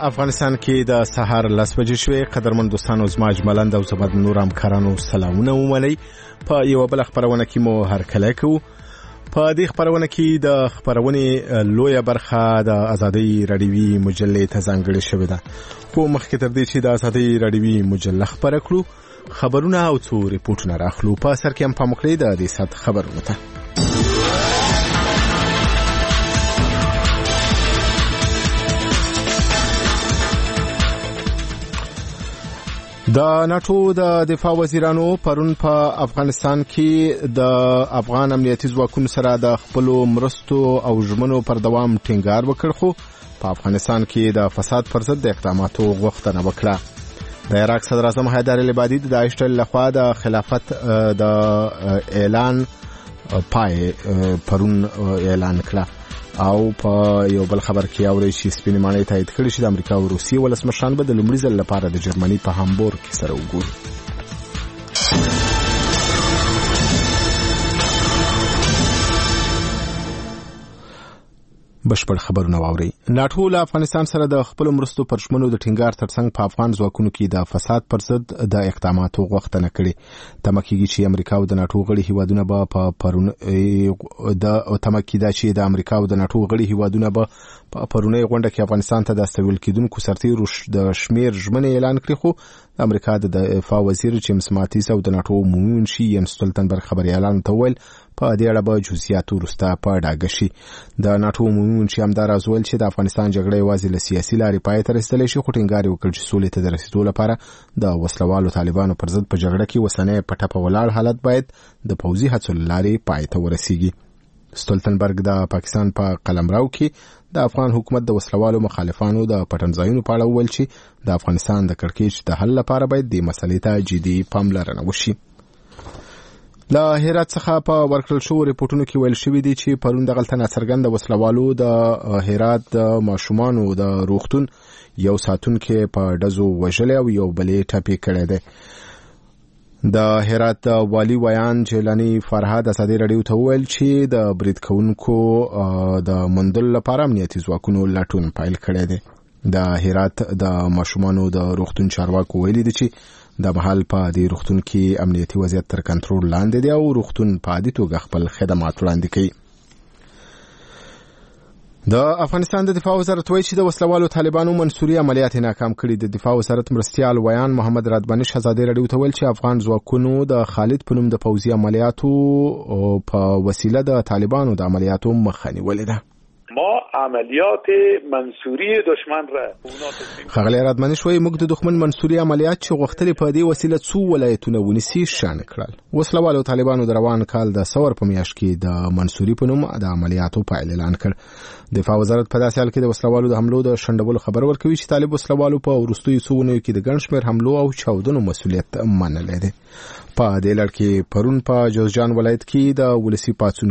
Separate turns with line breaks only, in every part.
افغانستان کې د سهار 10 بجې شوې. قدرمن دوستانو زما اجملند او زما نور همکارانو سلامونه ومنئ. په یو بل خبرونه کې مو هرکلی کوو. په دې خبرونه کې د خبرونې لویه برخه د ازادي رادیوي مجلې ته ځانګړې شوې ده. خو مخکې تر دې چې د ازادي رادیوي مجلې خبره کړو، خبرونه او څو ریپورتونه راخلو. په سر کې هم پام وکړئ د دې سات خبرونه ته. د ناتو د دفاع وزیرانو پرون په افغانستان کې د افغان امنیتي ځواکونو سره د خپل مرستو او ژمنو پر دوام ټینګار وکړ، خو په افغانستان کې د فساد پر ضد د اقداماتو غوښتنه وکړه. د عراق صدر اعظم حیدر العبادي د داعش ډلې لخوا د خلافت د اعلان پای پرون اعلان کړه. او په یو بل خبر کې اوري چې سپینې ماڼۍ تایید کړي چې د امریکا او روسیې ولسمشران به د لومړي ځل لپاره د جرمني په هامبورګ کې سره وګوري. بشپړ خبرونه واوري. ناتو له افغانستان سره د خپل مرستو پر ژمنو د ټینګار ترڅنګ په افغان ځواکونو کې د فساد پر ضد د اقداماتو غوښتنه کړې. تمکیږي چې امریکا او د ناتو غړي هیوادونه به په پرونی غونډه کې افغانستان ته د استول کېدونکو سرتیرو د شمیر ژمنې اعلان کړې، خو امریکا د دفاع وزیر جیمز ماتیس او د ناتو عمومي منشي ینس ستولتنبرګ خبري اعلان ته ویل په دې اړه به جزئیات وروسته په ډاګه شي. د ناتو عمومي منشي همدار ازول چې د افغانستان جګړه یوازې له سیاسي لارې پای ته رسیدلی شي، خو ټینګار وکړ چې سولې ته د رسیدو لپاره د وسلوالو طالبانو پر ضد په جګړه کې وسنۍ په ټپه ولاړ حالت باید د پوځي هڅو لارې پای ته ورسیږي. ستولتنبرګ د پاکستان په قلمرو کې د افغان حکومت د وسلوالو مخالفانو د پټنځایونو په اړه وویل چې د افغانستان د کړکېچ د حل لپاره باید د مسلې ته جدي پاملرنه وشي. له هرات څخه په ورکړل شو ریپورتونو کې ویل شوی دی چې پرون د غلطه ناڅرګنده وسلوالو د هرات د ماشومانو د روغتون یو ساتونکي په ډزو وژلې او یو بلې ټپي کړی دی. د هرات والی ویان جیلانی فرهاد ازادي رادیو ته ویل چې د برید کوونکو د مندل لپاره امنیتي ځواکونو لټون پیل کړی دی. د هرات د ماشومانو د روغتون چارواکو ویلي دي چې د محل په دې روغتون کې امنیتي وضعیت تر کنټرول لاندې دی او روغتون په عادي توګه خپل خدمات وړاندې کوي. د افغانستان د دفاع وزارت وایي چې د وسلوالو طالبانو منصوري عملیات ناکام کړي. د دفاع وزارت مرستیال ویان محمد رادبانش ازادي رادیو ته ویل چې افغان ځواکونو د خالد په نوم د پوځي عملیاتو په وسیله د طالبانو د عملیاتو مخه نیولې ده.
ما عملیات منصوری دشمن را
خغلی رادمنش وایي موږ د دښمن منصوري عملیات چې غوښتلې په دې وسیله څو ولایتونه ونیسي شان کړل. وسلوالو طالبانو د روان کال د ثور په میاشت کې د منصوري په نوم د عملیاتو پایل اعلان کړ. دفاع وزارت په داسې حال کې د وسلوالو د حملو د شنډولو خبر ورکوي چې طالب وسلوالو په وروستیو څو ونیو کې د ګڼ شمېر حملو او چاودنو مسؤلیت منلی دی. په دې لړ کې پرون په جوزجان ولایت کې د ولسی پاڅون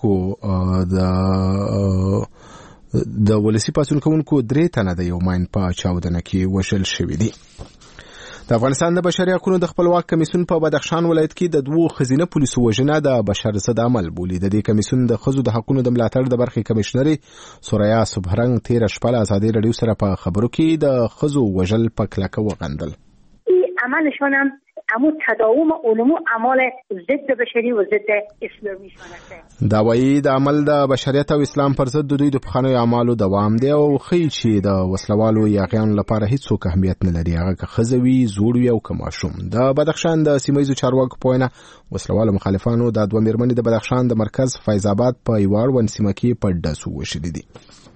کوونکو 3 تنه د یو ماین په چاودنه کې وژل شوي دي. د افغانستان د بشري حقوقو د خپلواک کمیسیون په بدخشان ولایت کې د 2 ښځینه پولیسو وژنه د بشر ضد عمل بولي. د دې کمیسیون د ښځو د حقوقو د ملاتړ د برخې کمشنري سوریا صبحرنګ 13 شپه له ازادي رادیو سره په خبرو کې د ښځو وژل په کلکه وغندل.
عملشون هم اما تداوم علوم اعمال ضد بشری و ضد اسلامی شونه.
دا وایي د عمل د بشریت او اسلام پر ضد د دوی د پخوانیو اعمالو دوام دی او ښیي چې د وسلوالو یاغیانو لپاره هیڅ اهمیت نه لري، هغه که ښځه وي، زوړ وي او که ماشوم. د بدخشان د سیمه ییزو چارواکو په وینا وسلوالو مخالفانو د 2 مېرمنې د بدخشان د مرکز فیض آباد په یو اړوند سیمه کې په ډزو وژلې دي.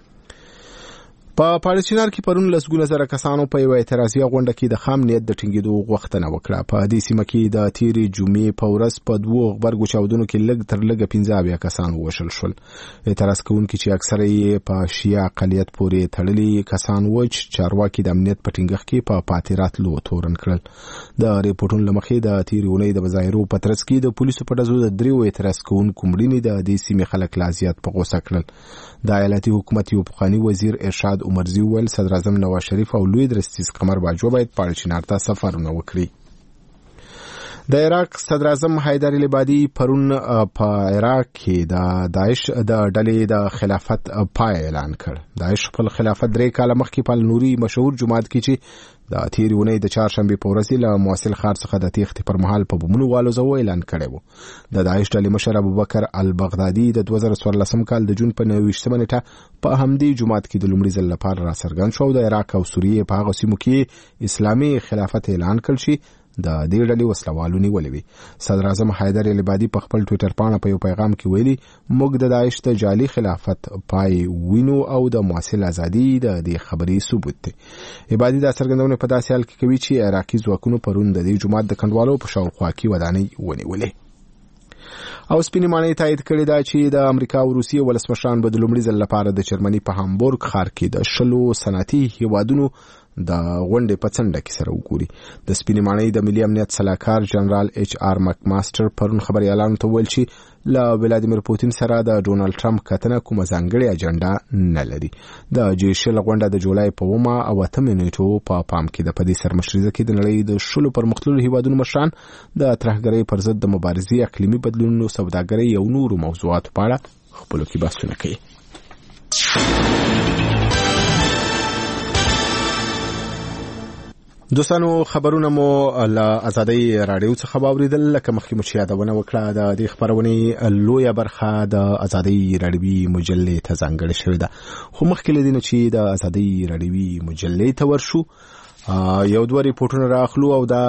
په پاړچینار کې پرون لسګونه زره کسانو په یو اعتراضي غونډه کې د خام نیت د ټینګېدو غوښتنه وکړه. په دې سیمه کې د تیرې جمعې په ورځ په 2 غبرګو چاودنو کې لږ تر لږه 15 کسان ووژل شول. اعتراض کوونکي چې اکثره یې په شیعه اقلیت پورې تړلي کسان وو چې چارواکي د امنیت په ټینګښت کې په پاتې راتلو تورن کړل. د ریپورټونو له مخې د تیرې اونۍ د مظاهرو په ترڅ کې د پولیسو په ډزو د 3 اعتراض کوونکو مړینې د دې سیمې خلک لا زیات په غوسه کړل. د ایالتي حکومت یو پخوانی وزیر ارشاد عمرزي ویل صدر اعظم نواز شریف او لوی درستیز قمر باجوه باید پاړچینار ته سفرونه وکړي. د عراق صدر اعظم حیدر العبادي پرون په عراق کې د داعش د ډلې د خلافت پای اعلان کړ. داعش خپل خلافت 3 کاله مخکې په نوري مشهور جماعت کې چې د تیرې اونۍ د چهارشنبې په ورځ له موصل ښار څخه د تېښتې پر مهال په بمونو والوزو اعلان کړی و. د داعش ډلې مشر ابوبکر البغدادي د 2014 کال د جون په 29 نیټه په همدې جماعت کې د لومړي ځل لپاره راڅرګند شو. د عراق او سوریې په هغه سیمو کې اسلامي خلافت اعلان کړ چې د دې ډلې وسلوالو نیولې وي. صدر اعظم حیدر العبادي په خپل ټویټر باندې په یو پیغام کې ویلي موږ د داعش د جعلي خلافت پای وینو او د موصل ازادي د دې خبرې ثبوت دی. عبادي دا څرګندونه په داسې حال کې کوي چې عراقي ځواکونو پرون د دې جماعت د کنډوالو په شاوخوا کې ودانۍ ونیولې. او سپینې ماڼۍ تایید کړې ده چې د امریکا او روسیې ولسمشران به د لومړي ځل لپاره د جرمني په هامبورګ ښار کې د 10 صنعتي هیوادونو د غونډې په څنډه کې سره وګوري. د سپینې ماڼۍ د ملي امنیت سلاکار جنرال ایچ آر مکماستر پرون خبريالانو ته ویل چې له ولادیمیر پوتین سره د ډونالد ټرمپ کتنه کومه ځانګړې اجنډا نه لري. د جیشل غونډه د جولای په 9 او 8 نیټو په پام کې د پدې سرمشريزه کې د نړۍ د 10 پرمختللو هیوادونو مشران د ترهګرۍ پر ضد د مبارزې اقلیمي بدلونونو سوداګرۍ او نورو موضوعاتو په اړه خپل کې بحثونه کوي. دوستانو خبرونه مو له ازادۍ رادیو څخه واوریدل. لکه مخکې مو یادونه وکړه د دې خبرونې لویه برخه د ازادۍ رادیوي مجلې ته ځانګړې شوې ده. خو مخکې لدی نه چې د ازادۍ رادیوي مجلې ته ورشو یو دوه ریپورتونه راخلو او دا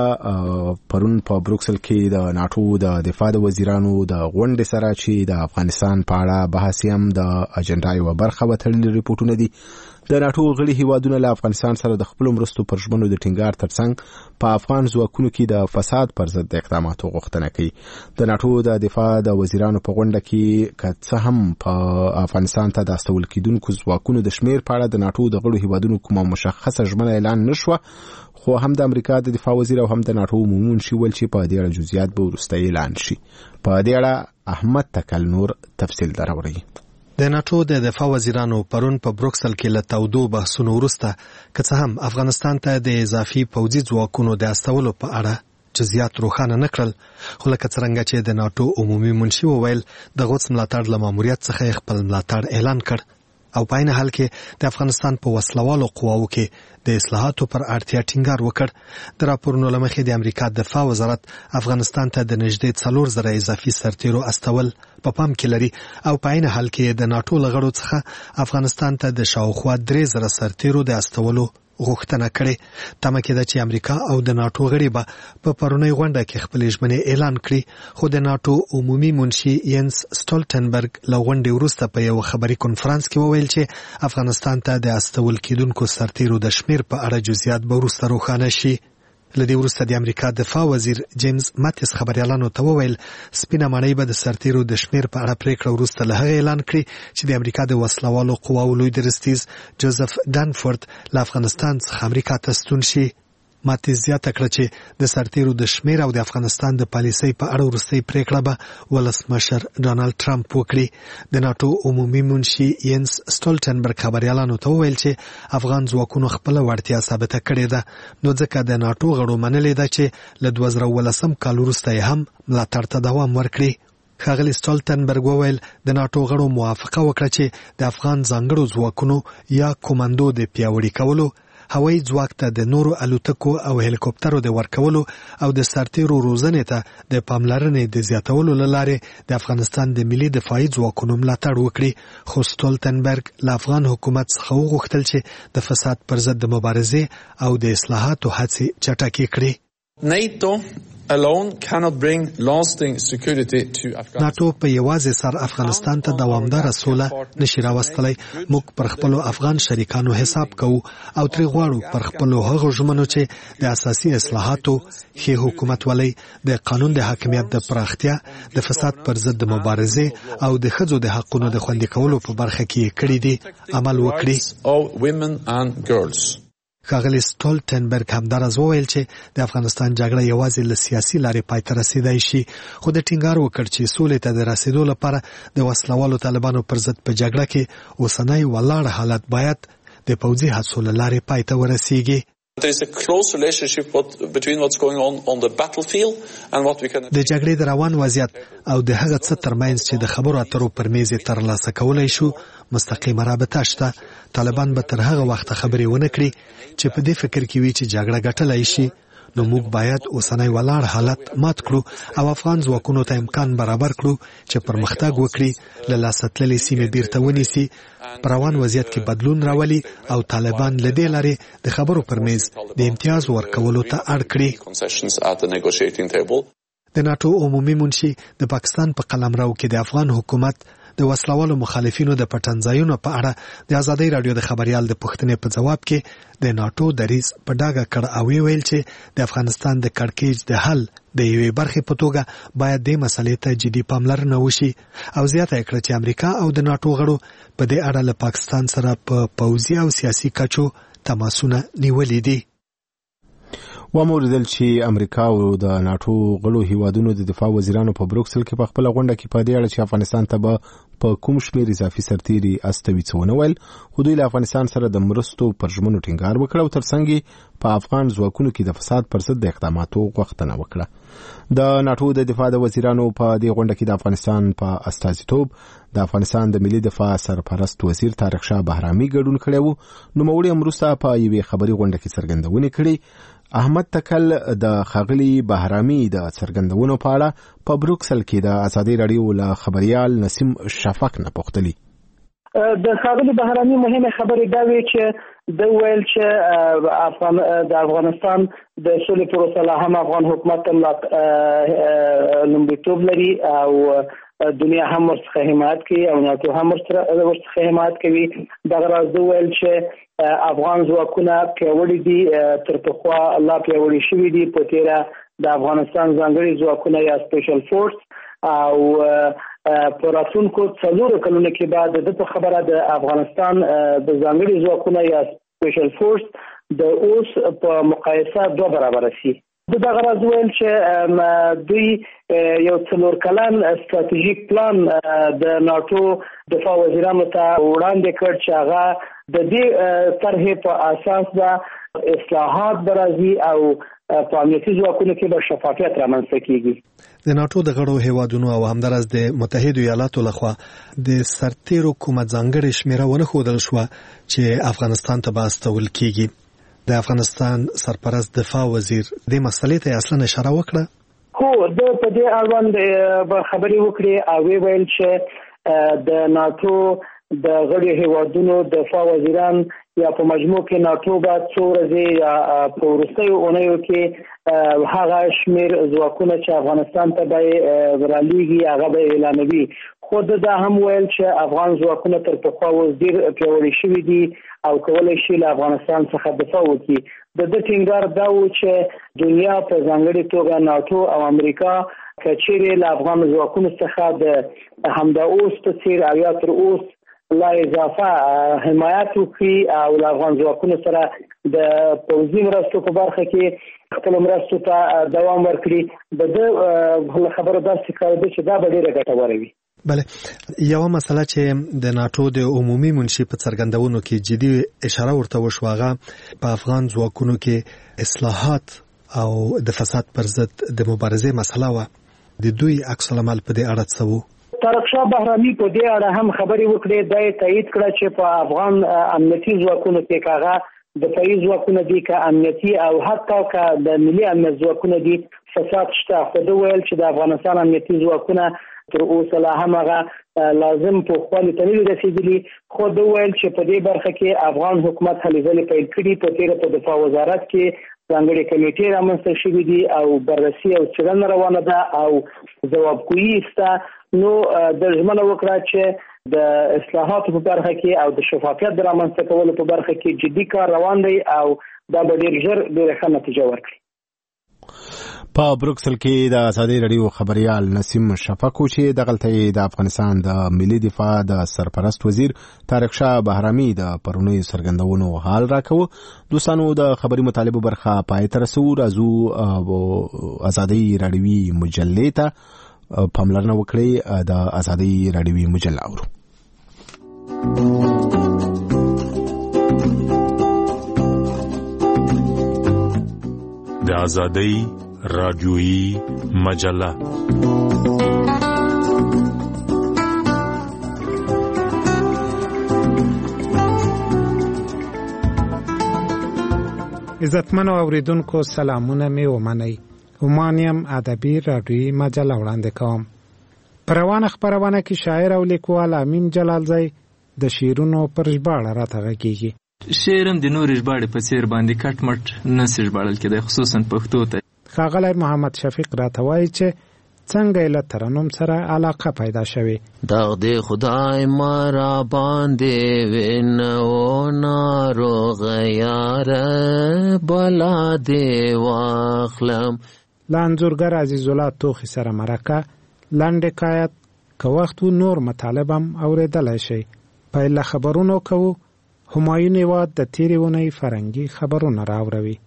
پرون په بروکسل کې د ناتو د دفاع د وزیرانو د غونډې سره چې د افغانستان په اړه بحث هم د اجنډا یو برخه وتړلې ریپورتونه دي. د ناتو غړي هیوادونه له افغانستان سره د خپل مرستو پر ژمنو د ټینګار ترڅنګ په افغان ځواکونو کې د فساد پر ضد اقداماتو غوښتنه کوي. د ناتو د دفاع د وزیرانو په غونډه کې که څه هم په افغانستان ته د استول کېدونکو ځواکونو د شمیر په اړه د ناتو د غړو هیوادونو کومه مشخصه ژمنه اعلان نشوه، خو هم د امریکا د دفاع وزیر او هم د ناتو عمومي منشي ول چې په دې اړه جزئیات به وروسته اعلان شي. په دې اړه احمد تکل نور تفصیل دراوړي.
د ناتو د دفاع وزیرانو پرون په بروکسل کې له تودو بحثونو وروسته که څه هم افغانستان ته د اضافي پوځي ځواکونو د استولو په اړه جزئیات روښانه نه کړل، خو لکه څرنګه چې د ناتو عمومي منشي وویل د غوڅ ملاتړ له ماموریت څخه خپل ملاتړ اعلان کړ او په عین حال کې د افغانستان په وسلوالو قواو کې د اصلاحاتو پر اړتیا ټینګار وکړ. د راپورونو له مخې د امریکا دفاع وزارت افغانستان ته د نږدې 4,000 اضافي سرتیرو استول په پام کې لري او په عین حال کې د ناتو لغړو څخه افغانستان ته د شاوخوا 3,000 سرتیرو د استولو غوښتنه کړې. تمه کېده چې امریکا او د ناتو غړي به په پرونی غونډه کې خپل ژمنې اعلان کړي، خو د ناتو عمومي منشي ینس سټولټنبرګ له غونډې وروسته په یو خبري کنفرانس کې وویل چې افغانستان ته د استول کېدونکو سرتیرو د شمیر په اړه جزئیات به وروسته روښانه شي. لدې وروسته د امریکا دفاع وزیر جیمز ماتیس خبريالانو ته وویل سپینه ماڼۍ به د سرتیرو د شمیر په اړه پریکړه وروسته له هغه اعلان کړي چې د امریکا د وسلوالو قواو لوی درستیز جوزف دانفورد له افغانستان څخه امریکا ته ستون شي. ماتیس زیاته کړه چې د سرتیرو د شمیر او د افغانستان د پالیسۍ په اړه وروستۍ پریکړه به ولسمشر ډونالد ټرمپ وکړي. د ناتو عمومي منشي ینس سټولټنبرګ خبريالانو ته وویل چې افغان ځواکونو خپل وړتیا ثابته کړې ده، نو ځکه د ناتو غړو منلې ده چې له 2019 کال وروسته هم ملاتړ ته دوام ورکړي. ښاغلي سټولټنبرګ وویل د ناتو غړو موافقه وکړه چې د افغان ځانګړو ځواکونو یا کوماندو د پیاوړي کولو، هوایي ځواک ته د نورو الوتکو او هلیکوپټرو د ورکولو او د سرتیرو روزنې ته د پاملرنې د زیاتولو له لارې د افغانستان د ملي دفاعي ځواکونو ملاتړ وکړي. خو سټولټنبرګ له افغان حکومت څخه وغوښتل چې د فساد پر ضد د مبارزې او د اصلاحاتو هڅې چټکې کړي.
NATO alone cannot bring lasting security to Afghanistan.
ناتو په یوازې سر افغانستان ته دوامدار سوله نشي راوستلی. موږ پر خپل افغان شریکانو حساب کوو او ترې غواړو پر خپل هغو ژمنو چې د اساسي اصلاحاتو، ښې حکومت ولۍ، د قانون د حاکمیت د پراختیا، د فساد پر ضد د مبارزې او د ښځو د حقونو د خوندي کولو په برخه کې کړي دي عمل وکړي. ښاغلي سټولټنبرګ همدارز وویل چې د افغانستان جګړه یوازې له سیاسي لارې پای ته رسیدای شي، خو د ټینګار وکړ چې سولې ته د رسیدو لپاره د وسلوالو طالبانو پر ضد په جګړه کې اوسنی ولاړ حالت باید د پوځي هڅو له لارې پای ته ورسیږي.
There is a close relationship between what's going on the battlefield and what we can.
د جګړې د روان وضعیت او د هغه څه ترمنځ چې د خبرو اترو پر میز ترلاسه کولای شو مستقیمه رابطه شته. طالبان به تر هغه وخت خبرې ونه کړي چې په دې فکر کې وي چې جګړه ګټلای شي. نو موږ باید اوسنۍ ولاړ حالت مات کړو او افغان ځواکونو ته امکان برابر کړو چې پرمختګ وکړي، له لاسه تللې سیمې بیرته ونیسي، په روان وضعیت کې بدلون راولي او طالبان له دې لارې د خبرو پر میز د امتیاز ورکولو ته اړ کړي. د ناتو عمومي منشي د پاکستان په قلمرو کې د افغان حکومت د وسلوالو مخالفینو د پټنځایونو په اړه د ازادۍ رادیو د خبريال د پوښتنې په جواب کې د ناتو دریځ په ډاګه کړ او ویل چې د افغانستان د کړکېچ د حل د یوې برخې په توګه باید د مسلې ته جدي پاملرنه وشي او زیاته کړه چې امریکا او د ناتو غړو په دې اړه له پاکستان سره په پوځي او سیاسي کچو تماسونه نیولې دي.
وموردل چې امریکا او د ناتو غړو هیوادونو د دفاع وزیرانو په بروکسل کې په خپل غونډه کې په دې اړه چې افغانستان ته به په کوم شمېر اضافي سرتیري استوي څونه ویل، خو دوی له افغانستان سره د مرستو پر ژمنو ټینګار وکړ او ترڅنګ په افغان ځواکونو کې د فساد پر ضد د اقداماتو غوښتنه وکړه. د ناتو د دفاع د وزیرانو په دې غونډه کې د افغانستان په استازیتوب د افغانستان د ملي دفاع سرپرست وزیر طارق شاه بهرامي ګډون کړی و. نوموړي امروسته په یوې خبري غونډه کې څرګندونه کړې. احمد تکل د خاغلی بهرامي د څرګندونو په اړه په بروکسل کې د ازادي رادیو له خبريال نسیم شفق نه پوښتلی.
د خاغلی بهرامي مهمه خبره دا وی چې د ویل چې د افغانستان د سولې پروسه لا هم افغان حکومت لومړیتوب لري او دنیا هم ورڅخه حمایت کوي او ناتو هم ورڅخه حمایت کوي. دغه راز د ویل چې افغان ځواکونه پیاوړي دي، تر پخوا الله پیاوړي شوي دي. په تیره د افغانستان ځانګړي ځواکونه یا سپیشل فورس او په راتلونکو 4 کلونو کې بعد د خبره د افغانستان د ځانګړي ځواکونه یا سپیشل فورس د اوس په مقایسه 2 برابر شي. دغه راز ویل چې دوی یو 4 کلن استراتیژیک پلان د ناتو دفاع وزیرانو ته وړاندې کړ چې هغه د دې طرحې په اساس د اصلاحات برازي او په امنیتي ځواکونو کې به شفافیت رامنځته کیږي.
د ناتو د غړو هیوادونو او همدارس د متحده ایالاتو لخوا د سرتیرو کومه ځانګړې شمیره ونه ښودل شوه چې افغانستان ته به استول کیږي. د افغانستان سرپرست دفاع وزیر د مسلې ته اصلا اشاره وکړه.
خو د په دې اړوند خبرې وکړې او ویل چې د ناتو د غړي هیوادونو دفاع وزیران یا په مجموع کې ناتو به 2 ورځې یا په وروستیو اونیو کې هغه شمیر ځواکونه چې افغانستان ته به رالیږي هغه به اعلانوي. خو دا هم ویل چې افغان ځواکونه تر پخوا اوس ډېر پیاوړي شوي دي او کولای شي له افغانستان څخه دفاع وکړي. د ټینګار دا و چې دنیا په ځانګړي توګه ناتو او امریکا کچېرې له افغان ځواکونو څخه د همدا اوس په څیر او یا تر اوس لا اضافه حمایت وکړي او له افغان ځواکونو سره د پوځي مرستو په برخه کې خپل مرستو ته دوام ورکړي. د خبرو داسې کار دی چې دا به ډېره ګټوره وي.
بله، یو مسله چې د ناتو د عمومي منشي په څرګندونو کې جدي اشاره ورته وشوه هغه په افغان ځواکونو کې اصلاحات او د فساد پر ضد د مبارزې مسله وه. د دوی عکس العمل په دې اړه څه و؟
طارق شاه بهرامي په دې اړه هم خبرې وکړې. دا یې تایید کړه چې په افغان امنیتي ځواکونو کې هغه دفاعي ځواکونه دي که امنیتي او حتی که د ملي امنیت ځواکونه دي فساد شته. خو ده ویل چې د افغانستان امنیتي ځواکونه تر اوسه لا هم هغه لازم په خپل ته نه رسیدلی. خو ده ویل چې په دې برخه کې افغان حکومت هلې ځلې پیل کړي. په تیره په دفاع وزارت کې ځانګړي کمیټې رامنځته شوي دي او بررسي او څېړنه روانه ده او ځوابګویي شته. نو د ژمنه وکړه چې د اصلاحاتو په برخه کې او د شفافیت د رامنځته کولو په برخه کې جدي کار روان دی او دا به ډېر ژر ډېره ښه نتیجه ورکړي.
په بروکسل کې د ازادي رادیو خبريال نسیم شفق چې دغلته د افغانستان د ملي دفاع د سرپرست وزیر طارق شاه بهرامي د پرونی سرګندونو حال راکوه. دوستانو د خبري مطالبه برخه پای تر رسو راځو ازادي رادیوي مجلې ته پاملرنه وکړئ. د ازادي رادیوي مجله اورو.
د ازادۍ رادیویي مجله.
عزتمنو اوریدونکو سلامونه می ومنئ. ومانیم ادبی رادیویي مجله وړاندې کوم. پر روانه خپرونه کې شاعر او لیکوال امین جلالزی د شعرونو پر ژباړه راته غږیږي.
شعرم د نور ژباړې په څیر باندې کټ مټ نه سي ژباړل کېدی، خصوصا پښتو ته.
ښاغلی محمد شفیق راته وایي چې څنګه یې له ترنم سره علاقه پیدا شوې.
دغ دې خدای ما را باندې وینو ناروغه یاره بلا دې واخلم.
له انځورګر عزیزالله توخي سره مرکه لنډ حکایت که وخت و نور مطالب هم اورېدلی شئ. پیل خبرونو کوو. همایون هیواد د تیرې اونۍ فرهنګي خبرونه راوروي.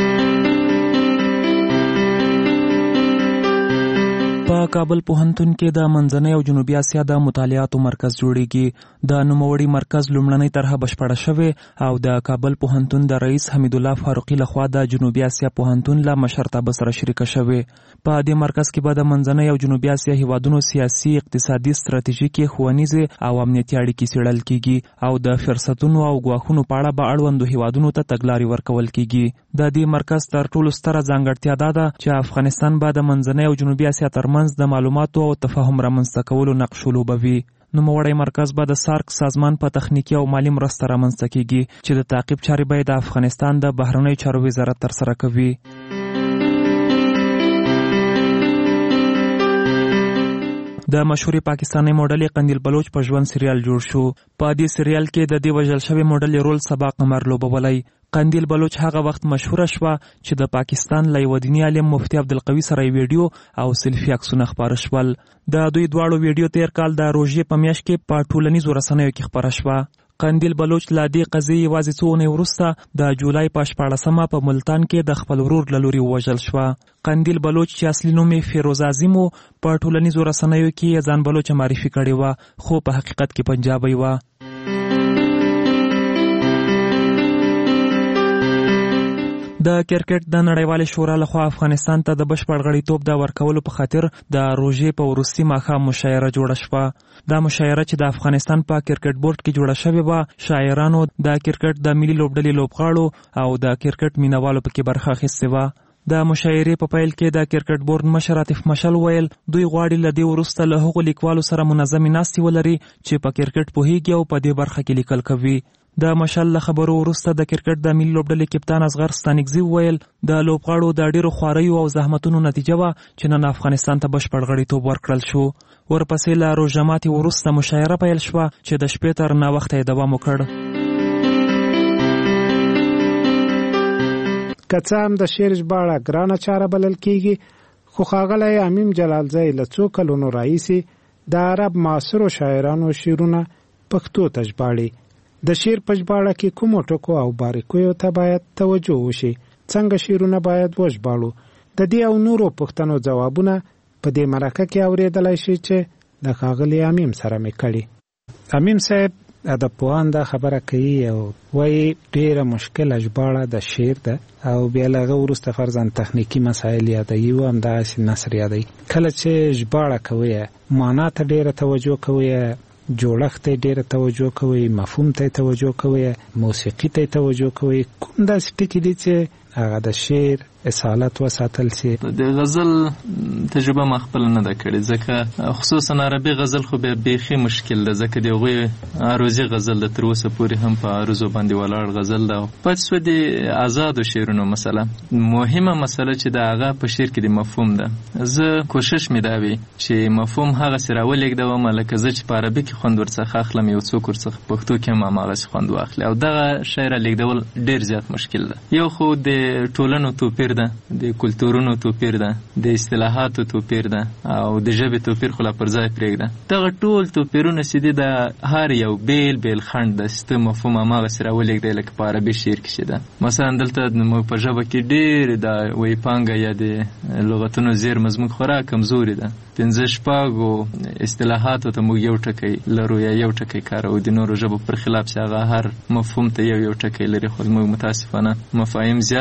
په کابل پوهنتون کې د منځنۍ او جنوبي اسیا د مطالعاتو مرکز جوړیږي. د نوموړي مرکز لومړنۍ طرحه بشپړه شوې او د کابل پوهنتون د رئیس حمید الله فاروقي لخوا د جنوبي اسیا پوهنتون له مشرتابه سره شریکه شوې. په دې مرکز کې به د منځنۍ او جنوبي اسیا هیوادونو سیاسي، اقتصادي، ستراتیژیکي، ښوونیزې او امنیتي اړیکې څېړل کیږي او د فرصتونو او ګواښونو په اړه به اړوندو هیوادونو ته تګلارې ورکول کیږي. د دې مرکز تر ټولو ستره ځانګړتیا دا ده چې افغانستان به د منځنۍ او جنوبي اسیا ترمنځ د معلوماتو او تفاهم رامنځته کولو نقش ولوبوي. نوموړی مرکز به د سارک سازمان په تخنیکي او مالی مرسته رامنځته کیږي چې د تعقیب چارې به د افغانستان د بهرنیو چارو وزارت ترسره کوي. د مشهورې پاکستاني موډلې قندیل بلوچ په ژوند سریال جوړ شو. په دې سریال کې د دې وژل شوې موډلې رول سبا قمر لوبولی. قندیل بلوچ هغه وخت مشهوره شوه چې د پاکستان له یوه دیني عالم مفتي عبدالقوي سره یې ویډیو او سیلفي عکسونه خپاره شول. د دوی دواړو ویډیو تیر کال د روژې په میاشت کې په ټولنیزو رسنیو کې خپاره شوه. قندیل بلوچ له دې قضیې یوازې څو اونۍ وروسته د جولای په 14مه په ملتان کې د خپل ورور له لوري ووژل شوه. قندیل بلوچ چې اصلي نوم یې فیروز اعظم و، په ټولنیزو رسنیو کې یې ځان بلوچ معرفي کړې وه، خو په حقیقت کې پنجابی وه. د کرکټ د نړیوالې شورا لخوا افغانستان ته د بشپړ غړیتوب د ورکولو په خاطر د روژې په وروستي ماښام مشاعره جوړه شوه. دا مشاعره چې د افغانستان په کرکټ بورډ کې جوړه شوې وه، شاعرانو، د کرکټ د ملي لوبډلې لوبغاړو او د کرکټ مینوالو پکې برخه اخیستې وه. د مشاعرې په پیل کې د کرکټ بورډ مشر عاطف مشل ویل دوی غواړي له دې وروسته له هغو لیکوالو سره منظمې ناستې ولري چې په کرکټ پوهیږي او په دې برخه کې لیکل کوي. د مشل له خبرو وروسته د کرکټ د ملي لوبډلې کپتان اصغر ستانکزي ویل د لوبغاړو د ډیرو خواریو او زحمتونو نتیجه وه چې نن افغانستان ته بشپړ غړیتوب ورکړل شو. ورپسې له روژه ماتې وروسته مشاعره پیل شوه چې د شپې تر ناوخته یې دوام وکړ.
که څه هم د شعر ژباړه ګرانه چاره بلل کیږي، خو ښاغلی امین جلالزی له څو کلونو راهیسې د عرب معاصرو شاعرانو شعرونه پښتو ته ژباړي. د شعر په ژباړه کې کومو ټکو او باریکیو ته باید توجه وشي، څنګه شعرونه باید وژباړو، د دې او نورو پوښتنو ځوابونه په دې مرکه کې اورېدلی شي چې د ښاغلي امین سره مې کړي. امین صاحب ادبپوهان دا خبره کوي او وایي ډېره مشکله ژباړه د شعر ده او بیا له هغه وروسته فرضاً تخنیکي مسایل یادوي او همداسې نثر یادوي. کله چې ژباړه کوئ معنا ته ډېره توجه کوئ، جوړښت ته ډېره توجه کوئ، مفهوم ته توجه کوئ، موسیقي ته توجه کوئ، کوم داسې ټکي دي چې هغه د شعر اصالت وساتل سي؟
د غزل تجربه ما خپل نه ده کړې، ځکه خصوصا عربي غزل خو به بیخي مشکل ده، ځکه د هغوی عروضي غزل د تر اوسه پورې هم په عروضو باندې ولاړ غزل ده. پاتې شوه د آزادو شعرونو مسله، مهمه مسله چې د هغه په شعر کې د مفهوم ده. زه کوشش مې دا وي چې مفهوم هغسې راولېږدوم لکه زه چې په عربي کې خوند ورڅخه اخلم، یو څوک ورڅخه پښتو کې هم هماغسې خوند واخلي، او دغه شی رالېږدول ډېر زیات مشکل ده. یو خو د ټولنو توپیر ده، د کلتورونو توپیر ده، د اصطلاحاتو توپیر ده، او د ژبې توپیر خو لا پر ځای پرېږده. دغه ټول توپیرونه چې دي د هر یو بیل بیل خنډ ده چې ته مفهوم هماغسې راولېږدی لکه په عربي شعر کې چې ده. مثلا دلته موږ په ژبه کې ډېر د ویپانګه یا د لغتونو زیرمه زموږ خورا کمزوري ده. 5 اصطلاحاتو ته موږ یو ټکی لرو یا یو ټکی کاروو، د نورو ژبو پر خلاف چې هغه هر مفهوم ته یو ټکی لري. خو موږ متاسفانه مفاهیم زیات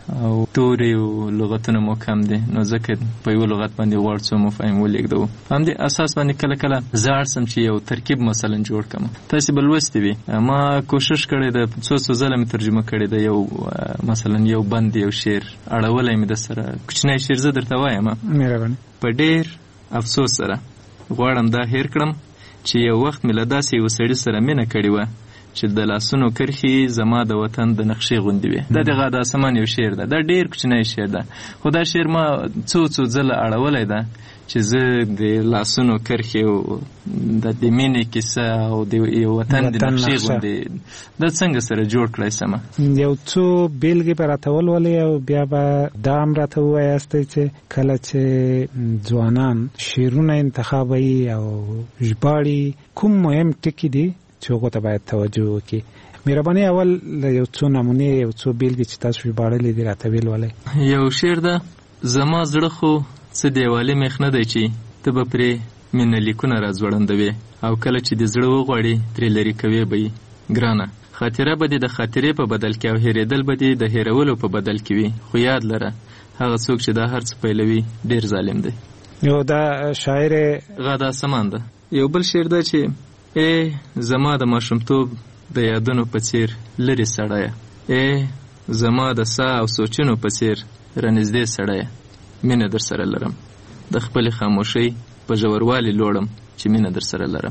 او توري او لغتونه مو کم دي، نو ځکه په یو لغت باندې غواړ څو مفاهیم ولیکدو. هم دې اساس باندې کله کله زه اړ سم چې یو ترکیب مثلا جوړ کړم. تاسو به لوستي وي ما کوشش کړی د څو ځله مې ترجمه کړې ده، یو مثلا یو بند یو شعر اړولای مې د سره کوچنی شعر زه درته وایم.
مهرباني.
په ډېر افسوس سره غواړم دا هیر کړم چې یو وخت مې له داسې یو سړي سره مینه کړې وه چې د لاسونو کرښې زما د وطن د نقشې غوندې وي. دا د غاده اسمان یو شعر ده، دا ډېر کوچنی شعر ده، خو دا شعر ما څو ځله اړولی ده چې زه د لاسونو کرښې او د مینې کیسه او د یو وطن د نقشې غوندې دا څنګه سره جوړ کړی سمه.
یو څو بیلګې به راته ولولئ او بیا به دا هم راته ووایاستئ چې کله چې ځوانان شعرونه انتخابوي او ژباړي کوم مهم ټکي دي چې هغو ته باید توجه وکړي. مهرباني اول یو څو نمونې یو څو بیلګې چې تاسو ژباړلې دي راته ولولئ.
یو شعر ده: زما زړه خو څه دیوالې مخ نه دی چې ته به پرې مینه لیکونه راځوړندوې، او کله چې د زړه وغواړي ترې لرې کوې به یې ګرانه. خاطره به دې د خاطرې په بدل کې او هېرېدل به دې د هېرولو په بدل کې وي، خو یاد لره هغه څوک چې دا هر څه پیلوي ډېر ظالم دی.
یو دا شاعر
غاده اسمان ده. یو بل شعر ده چې ای زما د ماشومتوب د یادونو په څیر لرې سړیه، ای زما د ساه او سوچونو په څیر رانږدې سړیه، مینه در سره لرم، د خپلې خاموشۍ په ژوروالي لوړم چې مینه در سره لرم.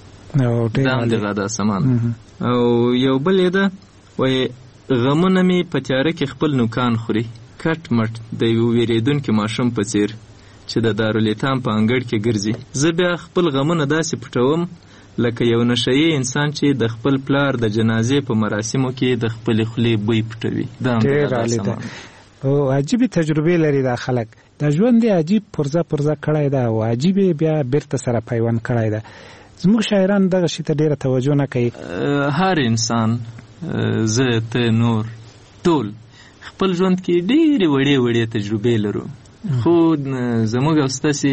دا هم د غاده اسمان. او یو بل یې ده وایي غمونه مې په تیاره کې خپل نوکان خوري، کټ مټ د یو ویرېدونکي ماشوم په څیر چې د دارالایتام په انګړ کې ګرځي. زه بیا خپل غمونه داسې پټوم لکه یو نشهیي انسان چې د خپل پلار د جنازې په مراسمو کې د خپلې خولې بوی پټوي. دا هم د غاده اسمان.
او عجیبه تجربه لري دا خلک، دا ژوند دی عجیب پرزه کړی ده او عجیبه بیا بیرته سره پیوند کړی ده. زموږ شاعران دغه شي ته ډیره توجه نه کوي.
هر انسان زه ته نور ټول خپل ژوند کې ډېرې وړې تجربې لرو، خو زموږ او ستاسې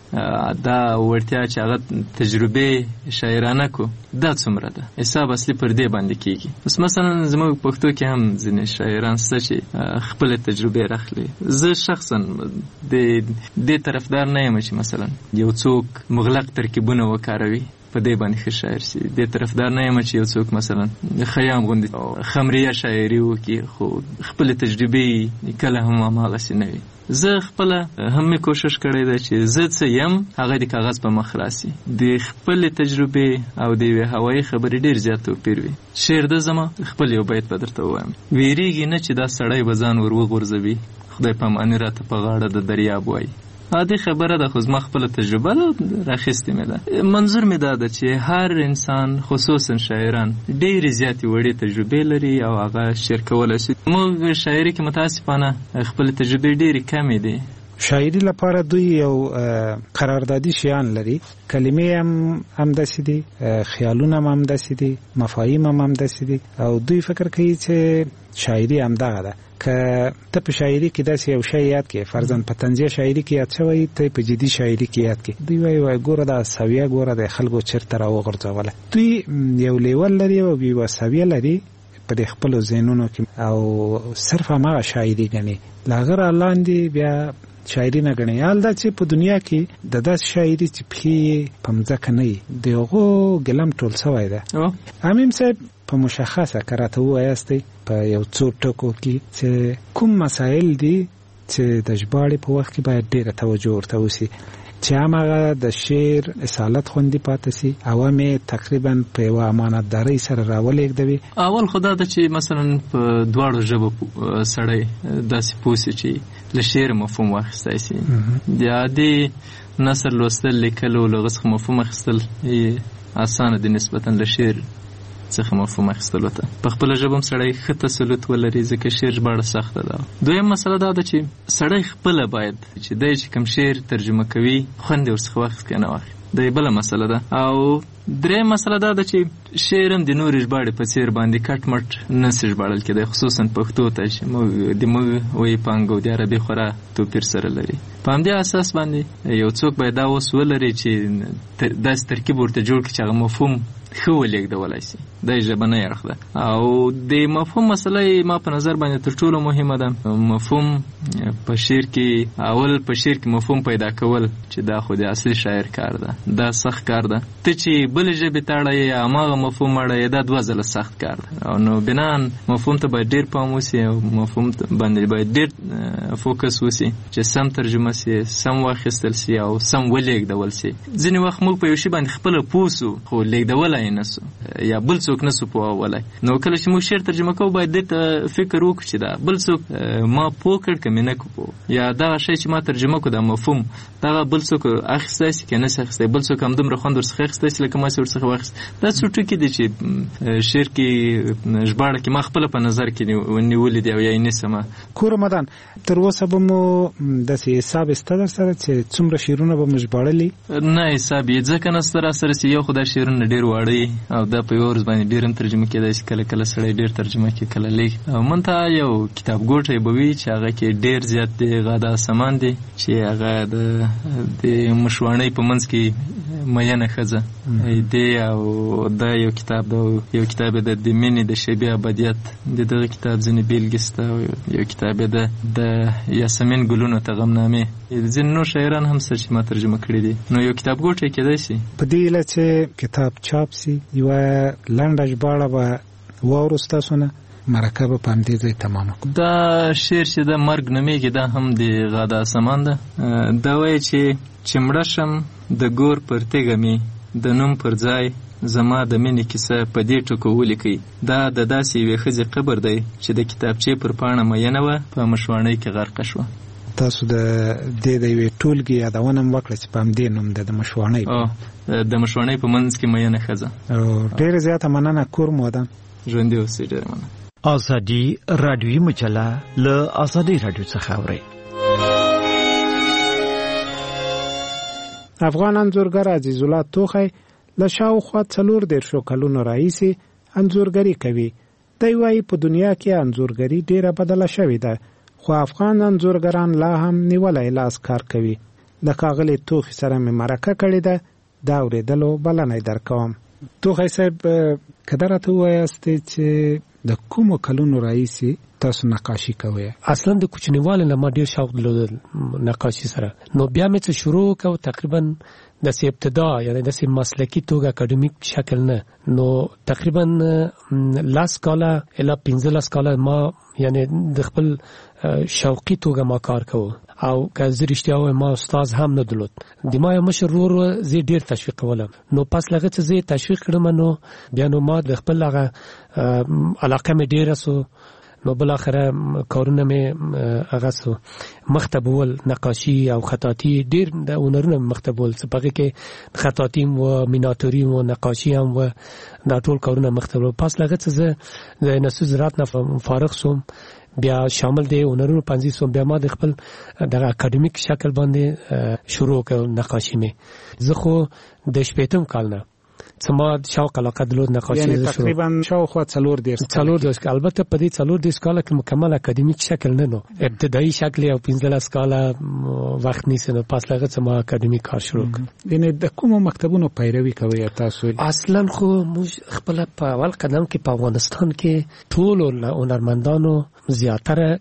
دا وړتیا چې هغه تجربې شاعرانه کو دا څومره ده، حساب اصلي پر دې باندې کېږي. بس مثلا زموږ پښتو کې هم ځینې شاعران شته چې خپلې تجربې راخلي. زه شخصا د دې طرفدار نه یم چې مثلا یو څوک مغلق ترکیبونه وکاروي په دې باندې ښه شاعر شي. دې طرفدار نه یم چې یو څوک مثلا خیام غوندې خمریه شاعري وکړي خو خپلې تجربې کله هم هماغسې نه وي. زه خپله هم مې کوشش کړی ده چې زه څه یم هغه د کاغذ په مخ راسي. د خپلې تجربې او د یوې هوایي خبرې ډېر زیات توپیر وي. شعر ده زما خپل یو بیت به درته ووایم: ویریږي نه چې دا سړی به ځان ور وغورځوي، خدای پاماني راته په غاړه د دریاب وایي. عادي خبره ده خو زما خپله تجربه راخیستې مې ده. منظور مې دا ده چې هر انسان خصوصا شاعران ډېرې زیاتې وړې تجربې لري او هغه شعر کولی شي. موږ شاعري کې متاسفانه خپلې تجربې ډېرې کمې دي.
شاعري لپاره دوی یو قراردادي شیان لري، کلمې هم داسې دي، خیالونه هم داسې دي، مفاهیم هم داسې دي، او دوی فکر کوي چې شاعري همدغه ده. که ته په شاعري کې داسې یو شی یاد کې، فرضاً په طنزیه شاعري کې یاد شوی، ته په جدي شاعري کې یاد کې، دوی وایي ګوره دا سویه ګوره د خلکو چېرته راوغورځوله. دوی یو لیول لري او یوه سویه لري په دې خپلو ذهنونو کې او صرف هماغه شاعري ګڼي، له هغه رالاندې بیا شاعري نه ګڼي. حال دا چې په دنیا کې د داسې شاعري چې پښې په مځکه نه وي د هغو ګلم ټول سوی ده. امیم صاحب په مشخصه که راته ووایاستئ په یو څو ټکو کې چې کوم مسایل دي چې د ژباړې په وخت کې باید ډېره توجه ورته وشي چې هماغه د شعر اصالت خوندي پاتې سي، عوامې تقریبا په یوه امانتدارۍ سره راولېږدوي.
اول خو دا ده چې مثلا په دواړو ژبو سړی داسې پوه سي چې له شعر مفهوم واخیستی سي. د عادي نثر لوستل لیکل او له هغه څخه مفهوم اخیستل اسانه دي نسبتا له شعر څخه مفهوم اخیستلو ته. په خپله ژبه هم سړی ښه تسلط ولري ځکه شعر ژباړه سخته ده. دویم مسله دا ده چې سړی خپله باید چې دی چې کوم شعر ترجمه کوي خوند یې ورڅخه واخیست که نه واخلي. د بل مسله ده. او درې مسله ده چې شعر هم د نور ژباړې په څیر باندې کټ مټ نشي ژباړل کېدای، خصوصا پښتو ته چې موږ وایي پانګو د عربي خورا توپیر سره لري. په همدې اساس باندې یو څوک باید دا اوس ولري چې داسې ترکیب ورته جوړ کړي چې هغه مفهوم ښه ولېږدولی شي. دا ژبنی اړخ ده. او د مفهوم مسله ما په نظر باندې تر ټولو مهمه ده. مفهوم په شعر کې اول په شعر کې مفهوم پیدا کول چې دا خو د اصلي شاعر کار ده، دا سخت کار ده. ته چې بل ژبې ته اړه یې هماغه مفهوم اړه یې، دا دوه ځله سخت کار ده. او نو بنان مفهوم ته باید ډېر پام وسي او مفهوم باندې باید ډېر فوکس وسي چې سم ترجمه سي، سم واخیستل سي او سم ولېږدول سي. ځینې وخت موږ په یو شي باندې خپله پوه سو خو لېږدولی یې نه سو یا بل څوک نه سو پوهولی. نو کله چې موږ شعر ترجمه کوو باید دې ته فکر وکړو چې دا بل څوک ما پوه کړ که مې نه کړو پوه، یا دغه شی چې ما ترجمه کړو دا مفهوم دغه بل څوک اخیستی سي که نه سي اخیستی، بل څوک همدومره خوند ورڅخه اخیستی سي لکه ما چې ورڅخه واخیست. دا څو ټکي دي چې شعر کې ژباړه کې ما خپله په نظر کې نیولي دي او یا یې نیسم.
کور رمضان تر اوسه به مو داسې حساب شته در سره چې څومره شعرونه به مو ژباړلي؟ نه
حساب یې ځکه نشته را سره چې یو خو دا شعرونه ډېر واړه او دا په یو ورځ باندې ډېر هم ترجمه کېدای شي، کله کله سړی ډېر ترجمه کوي کله لږ. او منتها یو کتاب ګوټی به وي چې هغه کې ډېر زیات د غاده سامان دی چې هغه د مشواڼۍ په منځ کې میینه ښځه دی. او دا یو کتاب ده، یو کتاب ده د مینې د شیبې ابدیت، د دغه کتاب ځینې بیلګې شته. یو کتاب ده د یاسمین ګلونو ته غمنامې، ځینې نور شاعران هم سره چې ما ترجمه کړي دي. نو یو کتاب ګوټی کېدای شي.
په دې هیله چې کتاب چاپ سي یوه لنډه ژباړه به واورو ستاسو نه، مرکه به په همدې ځای تمامه کړو.
دا شعر چې د مرګ نومېږي دا هم د غاده سامان ده. دا وایي چې مړه شم د ګور پر تیږه مې د نوم پر ځای زما د مینې کیسه په دې ټکو ولیکئ. دا د داسې یوې ښځې قبر دی چې د کتابچې پر پاڼه میینه وه په مشواڼۍ کې غرقه شوه.
تاسو د دې د یوې ټولګې یادونه هم وکړه چې په همدې نوم ده د مشواڼۍ،
د مشواڼۍ په منځ کې میینه ښځه.
ډېره زیاته مننه کور مودان.
ژوندي اوسئ. ډېره مننه.
ازادي رادیویي مجله له ازادي رادیو څخه اورئ.
افغان انځورګر عزیز الله توخی له شاوخوا 40 کلونو راهیسې انځورګري کوي. دی وایي په دنیا کې انځورګري ډېره بدله شوې ده، خو افغان انځورګران لا هم نیولی لاس کار کوي. د ښاغلي توخی سره مې مرکه کړې ده، دا اورېدلو بلنه یې درکوم. توخی صاحب که دا راته ووایاستې چې د کومو کلونو راهیسې تاسو نقاشي کوئ؟
اصلا د کوچنیوالي نه ما ډېر شوق درلود نقاشي سره. نو بیا مې څه شروع کوو تقریبا داسې ابتدا یعنې داسې مسلکي توګه اکاډمیک شکل نه. نو تقریبا 10 کاله الی 15 کاله ما یعنې د خپل شوقي توګه ما کار کوو. او که زه رښتیا ووایم ما استاد هم نه درلود. د ما یو مشر ورور زه ډېر تشویق کولم. نو پس له هغه څه زه تشویق کړم نو بیا نو ما د خپل هغه علاقه مې ډېره سو. نو بل اخره کارونه مې هغه سو مخته بول نقاشي او خطاطي ډېر د هنرونه مخته بول څه پکې کې خطاطي و میناتوري و نقاشي هم و دا ټول کارونه مخته بول. پس له هغه څه زه د نسو زراعت نه فارغ سوم بیا شامل دی هنرونو پنځه سوم. بیا ما د خپل دغه اکاډمیک شکل باندې شروع کړ نقاشي مې. زه خو د 18 کال نه ما شوق علاقه درلود نقاشي.
یعنی تقریبا شاوخوا 4
البته په دې 4 کال کې مکمل اکاډمیک شکل نه نو ابتدایي شکل او 15 کال وخت نیسه. نو پس هغه ما اکاډمیک کار شروع کړ.
یعنی د کومو مکتبونو پیروي کوي تاسو؟
اصلا خو موږ خپل په اول قدم کې په افغانستان کې ټول هنرمندانو زیاتره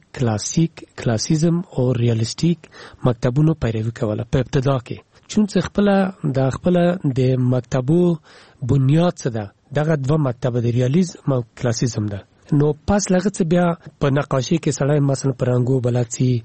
کلاسیزم او ریالستیک مکتبونو پیروي کوله په ابتدا کې. چون څه خپل د مکتبو بنیاد څه ده دغه دوه مکتب د ریالیزم او کلاسیزم ده. نو پس لغه څه بیا په نقاشي کې سړی مثلا پرنګو بلاتي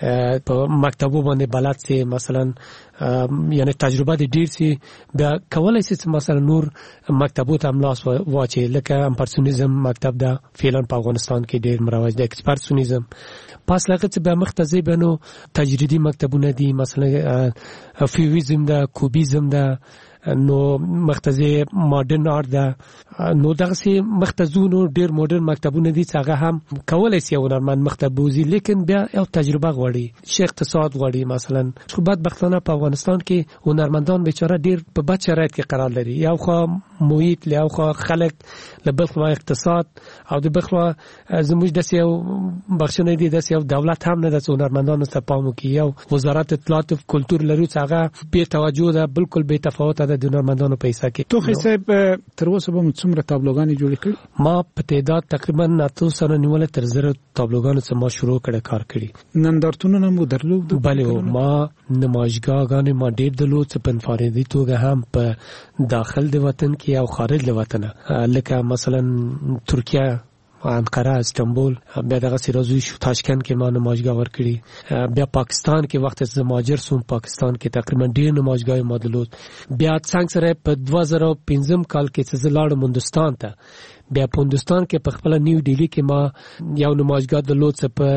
په مکتبو باندې بلاتي مثلا یعنی تجربه د ډیر سي بیا کولای شي مثلا نور مکتبو ته املاس واچي لکه امپرسونیزم مکتب ده فعلا په افغانستان کې ډیر مروج ده. اکسپرسونیزم پس لغه څه بیا مختزي بنو تجریدي مکتبونه دي مثلا فیویزم ده کوبیزم ده نو مختزه ماډرن آرت ده نو دغه سي مختزونو ډیر ماډرن مکتبونه دي چې هغه هم کولای شي هنرمند مختبوزي لیکن بیا یو تجربه غواړي شي اقتصاد غواړي مثلا خو بدبختانه په افغانستان کې هنرمندان بیچاره ډیر په بد شرایط کې قرار لري یو خو محیط له خو خلک له بل خو اقتصاد او د بل خو زموږ د سیو بخښنه دي د سیو دولت هم نه د هنرمندانو ته پام کوي یو وزارت اطلاعات او کلتور لري چې هغه بے توجه ده بالکل بے تفاوت ده د هنرمندانو پیسې کې
تو صاحب تر اوسه به څومره تابلوګانې جوړې کړې
ما په تعداد تقریبا 900 سره نیول تر 0 تابلوګانو څخه ما شروع کړه کار کړی
نندارتونونه مو درلود
بله ما نمایشګاهونه ما ډېر درلود چې په انفرادي توګه هم په داخل د وطن کې او خارج د وطن لکه مثلا ترکیه انقره استانبول بیا دغه سیرازوی شو تاشکند کې ما نمایشګاه ورکړي بیا پاکستان کې وخت از مهاجر سوم پاکستان کې تقریبا ډېر نمایشګاه ما درلود بیا څنګه سره په 2015 کال کې چې لاړم هندستان ته بیا په هندستان کې په خپل نیو ډیلی کې ما یو نمایشګاه درلود چې په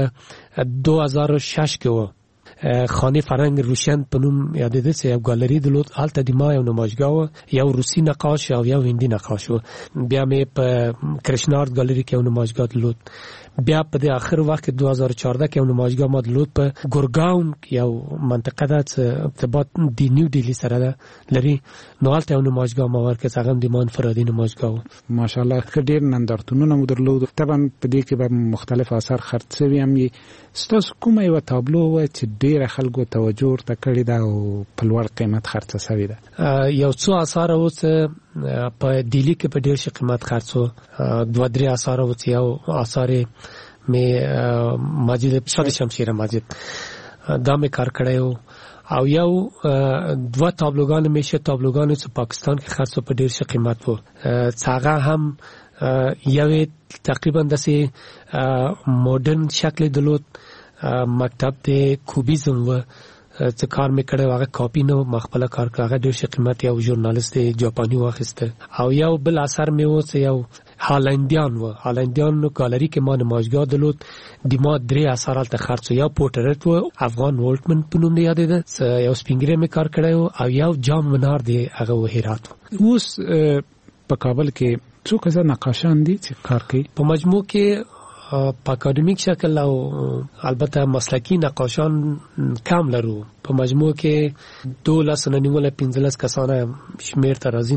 2006 کې و خانه فرنگ روشن په نوم یادېده چې یو ګالری درلود هلته د ما یو نمایشګاه یو روسي نقاش او یو هندي نقاش و بیا مې په کرشنارد ګالری کې یو نمایشګاه درلود بیا په د اخر وخت 2014 کې یو نمایشګاه ما درلود په ګورګاون یو منطقه ده چې ارتباط د نیو ډیلی سره ده لري نو هلته یو نمایشګاه ما ورکړ هغه د ما انفرادي نمایشګاه
ماشاءالله ډېر نندارتونونه مو درلود طبعا په دې کې به مختلف آثار خرڅ شوي هم ستاسو کومه یو تابلو و چې ډېر خلکو توجه ورته کړې ده او په لوړ قیمت خرڅه شوې ده
یو څو آثار و چې په ډیلی کې په ډېر ښه قیمت خرڅو 2-3 آثار و چې یو آثار می ماجد صد شمشیر ماجد دا می کار کړو او یو 2 تابلوګان میشه تابلوګان چې پاکستان کې خرڅو په ډېر ښه قیمت وو څنګه هم یو تقریبا داسې ماډرن شکل درلود مکتب د کوبیزم و چې کار می کړو هغه کاپی نو مخبله کار کړ هغه ډېر ښه قیمت یو ژورنالیست جاپانی واخیسته او یو بل اثر می و چې یو هالندیان و هالندیان نو ګالری کې ما نمایشګاه درلود د ما 3 اثر ته خرڅو یو پورټریټ و افغان وولټمن په نوم یادېده یو سپینګری می کار کړو او یو جام منار دی هغه هرات
اوس په کابل کې څو کسه نقاشان دي چې کار کوي
په مجموع کې په اکاډمیک شکل او البته مسلکی نقاشان کم لرو په مجموع کې 215 کسانه شمیر ته راځي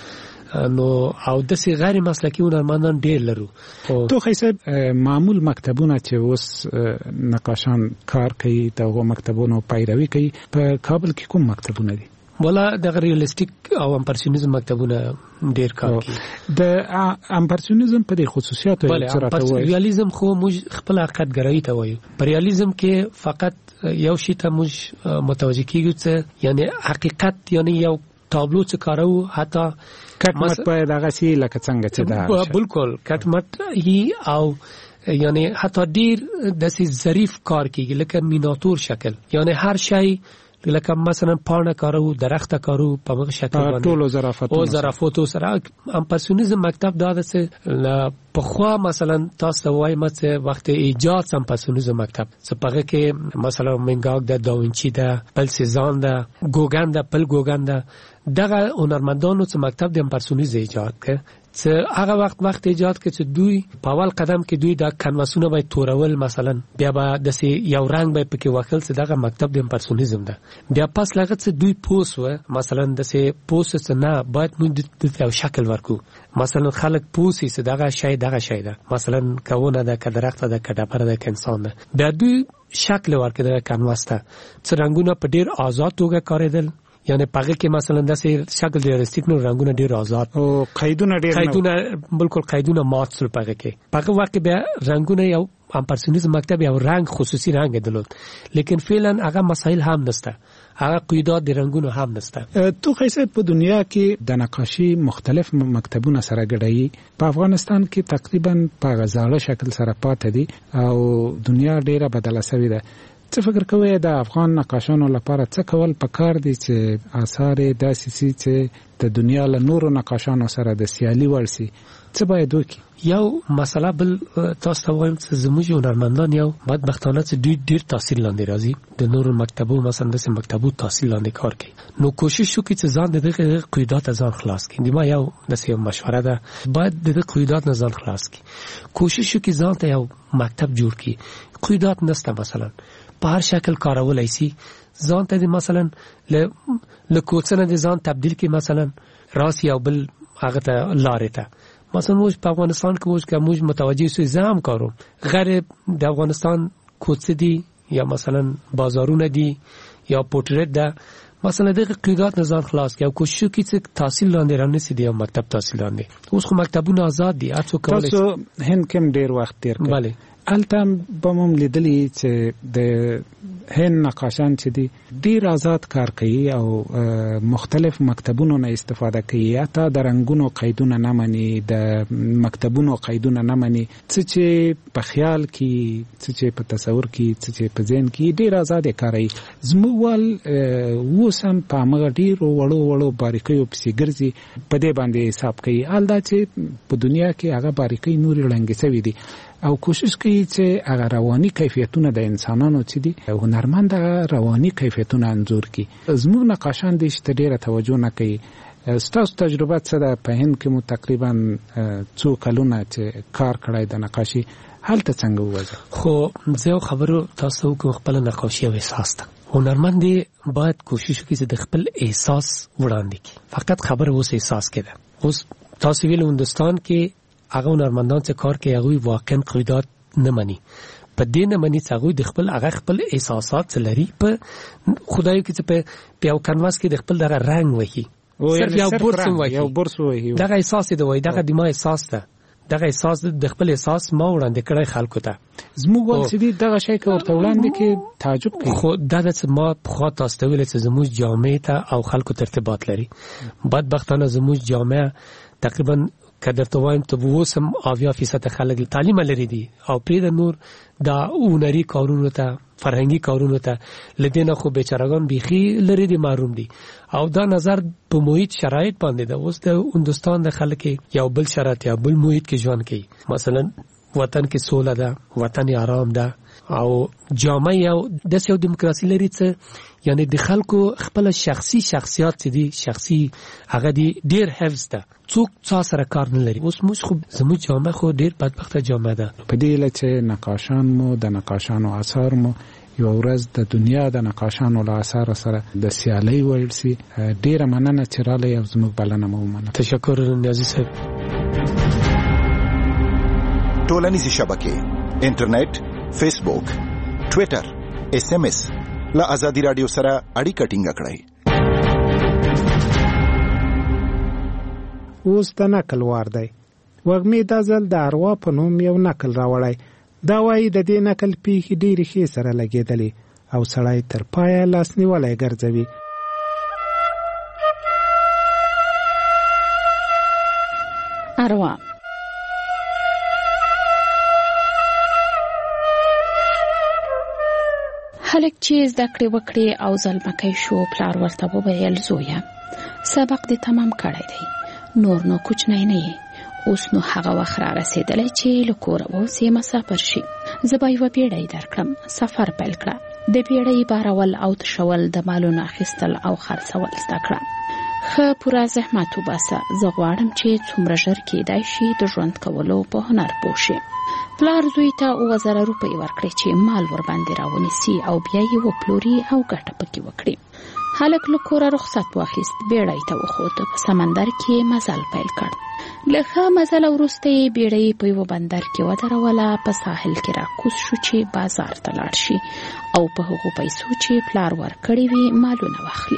نو او د سي غیر مسلکی هنرمندان ډیر لرو
تو خیسب معمول مکتبونه چې اوس نقاشان کار کوي دغه مکتبونو پیروي کوي په کابل کې کوم مکتبونه دي
ولا د ریالستیک او امپرسیونیزم مکتبونه ډیر کار کوي
د امپرسیونیزم په دې خصوصیاتو
سره ریالیزم خو موږ خپل حقیقت ګرایي ته وایو په ریالیزم کې فقط یو شی ته موږ متوجه کیږو چې یعنی حقیقت یعنی یو تابلو چې کارو حتی
کټمټ په دغه شی لکه څنګه چې دا
بالکل کټمټ هی او یعنی حتی ډیر د سي ظریف کار کیږي لکه میناتور شکل یعنی هر شی لکه مثلا پاڼه کارو درخت کارو په هغه شکل باندې
ټولو
ظرافاتو سره امپرسیونیزم مکتب دا د په خوا مثلا تاسو وایي مته وخت ایجاد امپرسیونیزم مکتب سپغه کې مثلا منګاګ د داوینچی د بل سیزان د ګوګان د بل ګوګان د دغه هنرمندانو چې مکتب د امپرسیونیزم ایجاد کړ چې هغه وخت ایجاد کړ چې دوی په اول قدم کې دوی د کنواسونه به تورول مثلا بیا به د یو رنگ به پکې وکړل چې دغه مکتب د امپرسیونیزم ده بیا پس لغه چې دوی پوسو مثلا د پوسس نه باید موږ د یو شکل ورکو مثلا خلک پوسی چې دغه شی ده مثلا کونه ده که درخت ده که ډبره ده که انسان ده بیا دوی شکل ورکړه کنواس ته چې رنگونه په ډیر آزاد توګه کارېدل یعنی پاګه کې مثلا د شکل ریالستیک نو رنگونه ډیر آزاد
او قیدونه
بالکل قیدونه مات سره پاګه کې پاګه واقع بیا رنگونه یو امپرسیونیزم مکتب یو رنگ خصوصي رنگ درلود لیکن فعلا هغه مسائل هم نشته هغه قیودات د رنگونو هم نشته
تو خیسه په دنیا کې د نقاشي مختلف مکتبونه سره ګډایي په افغانستان کې تقریبا په غزاله شکل سره پاتې دي او دنیا ډیره بدله شوې ده څه فکر کوئ د افغان نقاشانو لپاره څه کول پکار دي چې آثار داسې سي چې د دنیا له نورو نقاشانو سره د سیالي وړ سي؟ څه باید وکړي؟
یو مسله بل تاسو ته وایم چې زموږ هنرمندان یو بدبختانه چې ډیر تحصیل لاندې راځي، د نورو مکتبو مثلا د مکتبو تحصیل لاندې کار کوي. نو کوشش وکړي چې ځان د دغه قیودات ځان خلاص کړي. ما یو د مشوره ده، باید د قیودات نه ځان خلاص کړي. کوشش وکړي ځان ته یو مکتب جوړ کړي. قیودات نشته، مثلا په هر شکل کارولای شي. ځان ته مثلا له کوڅه نه ځان تبدیل کړي، مثلا راس یو بل هغه ته لارې ته. مثلا موږ په افغانستان کې موږ متوجه شو زم کارو غیر د افغانستان کوڅه دي یا مثلا بازارونه دي یا پورټریټ ده، مثلا دغه قیودات نظام خلاص کړي او کوشش وکړي چې تحصیل لاندې رانه سي دی مکتب تحصیل لاندې. اوس خو مکتبونه آزاد دي، هر څوک کولای شي.
تاسو هند کې ډیر وخت تیر کړی.
بله
الته بموم لیدلی چې د هند نقاشان چې دي ډیر آزاد کار کوي او مختلف مکتبونو نه استفاده کوي، حتی د رنگونو قیدونه نه مني، د مکتبونو قیدونه نه مني. څه چې په خیال کې، څه چې په تصور کې، څه چې په ذهن کې ډیر آزاد کوي. زموږ وسم په هغه ډیر وړو باریکیو پسې ګرځي، په دې باندې حساب کوي. الدا چې په دنیا کې هغه باریکۍ نوري لنګې سوي دي او کوشش کوي چې هغه رواني کیفیتونه د انسانانو چې دي هنرمند رواني کیفیتونه انځور کړي. زموږ نقاشان دي چې ډیره توجه نه کوي. ستاسو تجربه څه ده؟ په هند کې مو تقریبا څو کلونه چې کار کړی د نقاشي، هلته څنګه وځي؟
خو زه خبرو تاسو کوم خپل نقاشي او احساس ته هنرمند باید کوشش وکړي چې د خپل احساس وړاندې کړي. فقط خبره اوس احساس کې ده. اوس تاسو ویل هندستان کې هغه هنرمندان چې کار کوي هغه واقعا قیودات نه مني، په دې نه مني چې هغه د خپل احساسات لري. په خدای کې چې په یو کانواس کې د خپل دغه رنگ وایي، صرف یو برس وایي، دغه احساس دی وایي، دغه د ما احساس ده، دغه احساس د خپل احساس ما وړاندې کړی خلکو ته.
زموږ ولسی دي دغه شی کې ورته وړاندې کې تعجب کوي.
خو دا د ما په خوا تاسو ته ویل چې زموږ جامعه ته او خلکو ترتیبات لري. بدبختانه زموږ جامعه تقریبا کدر ته وایم ته 80% خلک تعلیم لري دي او پرې د نور د هنري کارونو ته فرهنګي کارونو ته لدینه خو بیچارهګان بيخي لري دي، محروم دي. او دا نظر په محیط شرایط باندې ده. اوس د هندستان د خلک یو بل شرایط یا بل محیط کې ژوند کوي. مثلا وطن کې سوله ده، وطن آرام ده او جامعه یو د سیو دیموکراسي لري څه، یعنی د خلکو خپل شخصي شخصیت دي، شخصي هغه دي ډیر حفظ ده، څوک څا سره کار نه لري. اوس موږ خو زموږ جامعه خو ډیر بدبخته جامعه ده.
په دې لچ نقاشان مو د نقاشانو آثار مو یو ورځ د دنیا د نقاشانو له آثار سره د سیالي ورسي. ډیره مننه چې راغلی او زموږ بلنه مو ومنه.
تشکر نیازی صاحب.
ټولنیزې شبکې، انټرنیټ، فیسبوک، ټویټر، SMS له آزادي رادیو سره اړیکه ټینګه کړئ.
اوس د نقل وار دی. وږمې دا ځل د اروا په نوم یو نقل راوړی. دا وایي د دې نقل پیښې ډېرې ښې سره لګېدلې او سړی تر پایه لاس نیولی ګرځوي.
اروا هلک چې زده کړې وکړې او ځلمکی شو، پلار ورته وویل زویه سبق دې تمام کړی دی، نور نو کوچنی نه یې. اوس نو هغه وخت را رسېدلی چې له کوره ووځې مسافر شي. زه به یوه بیړۍ درکړم. سفر پیل کړه. د بیړۍ بارول او تشول، د مالونو اخیستل او خرڅول زده کړه. ښه پوره زحمت وباسه. زه غواړم چې څومره ژر کېدای شي د ژوند کولو په هنر پوه شي. پلار زوی ته 2000 روپۍ ورکړې چې مال ورباندې راونیسي او بیا یې وپلوري او ګټه پکې وکړي. هلک له کوره رخصت واخیست، بیړۍ ته وخوت. په سمندر کې مزل پیل کړ. له ښه مزل وروسته یې بیړۍ په یوه بندر کې ودروله. په ساحل کې راکوز شو چې بازار ته لاړ شي او په هغو پیسو چې پلار ورکړي وي مالونه واخلي.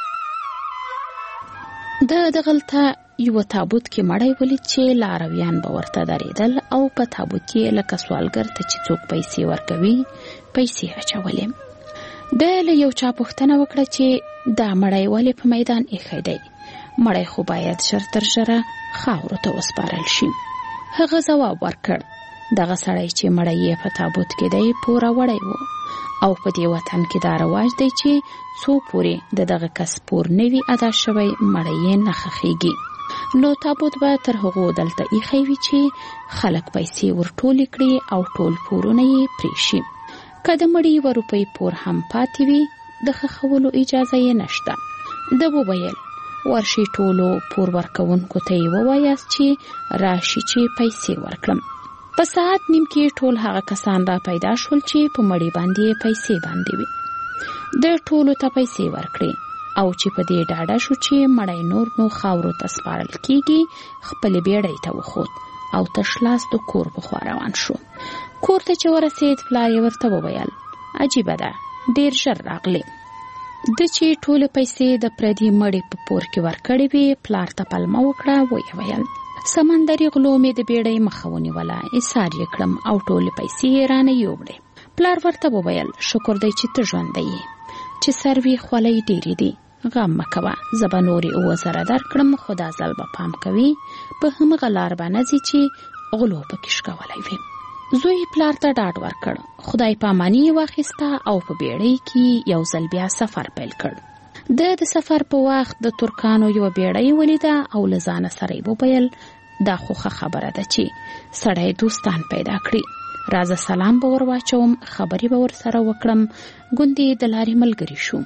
دغلته یو تابوت کې مړی ولید چې لارویان به ورته درېدل او په تابوت کې لکه سوالګر ته چې څوک پیسې ورکوي پیسې اچولې. د له یو چا پوښتنه وکړه چې دا مړی ولې په میدان ایښی دی؟ مړی خو باید ژر تر ژره خاورو ته وسپارل شي. هغه ځواب ورکړ دغه سړی چې مړی یې په تابوت کې دی پوره وړی و او په دې وطن کې دا رواج دی چې څو پورې دغه کس پور نه وي ادا شوی مړی یې نه ښخیږي. نو تابوت به تر هغو دلته ایښی وي چې خلک پیسې ورټولې کړي او ټول پورونه یې پرې شي. که د مړي 1 روپۍ پور هم پاتې وي د ښخولو اجازه یې نشته. ده وویل ورشي ټولو پور ورکوونکو ته یې ووایاست چې راشي چې پیسې ورکړم. په ساعت نیم کې ټول هغه کسان را پیدا شول چې په مړي باندې پیسې باندې وي. د ټولو ته پیسې ورکړي او چې په دې ډاډه شو چې مړی نور نو خاورو ته سپارل کیږي خپل بیړۍ ته وخوت او تشلاس د کور په خوا روان شو. کور ته چې ورسید پلار یې ورته وویل عجیبه ده ډیر ژر راغلی. د چې ټولې پیسې د پردي مړي په پور کې ورکړې وې پلار ته پلمه وکړه ویې ویل سمندري غلو مې د بیړۍ مخه ونیوله ایثار یې کړم او ټولې پیسې یې رانه یووړې. پلار ورته وویل شکر دی چې ته ژوندی یې چې سروي خولۍ ډېرې دي غم مه کوه زه به نورې 2000 درکړم خو دا ځل به پام کوي په همغه لار به نه ځي چې غلو پکې شکولی وي. زوی پلار ته ډاډ ورکړ خدای پاماني یې واخیسته او په بیړۍ کې یو ځل بیا سفر پیل کړ. د سفر په وخت د ترکانو یو بیړۍ ولیده او له ځانه سره یې وویل دا خو ښه خبره ده چې سړی دوستان پیدا کړي. راځه سلام به ور واچوم خبرې به ورسره وکړم ګوندې د لارې ملګري شو.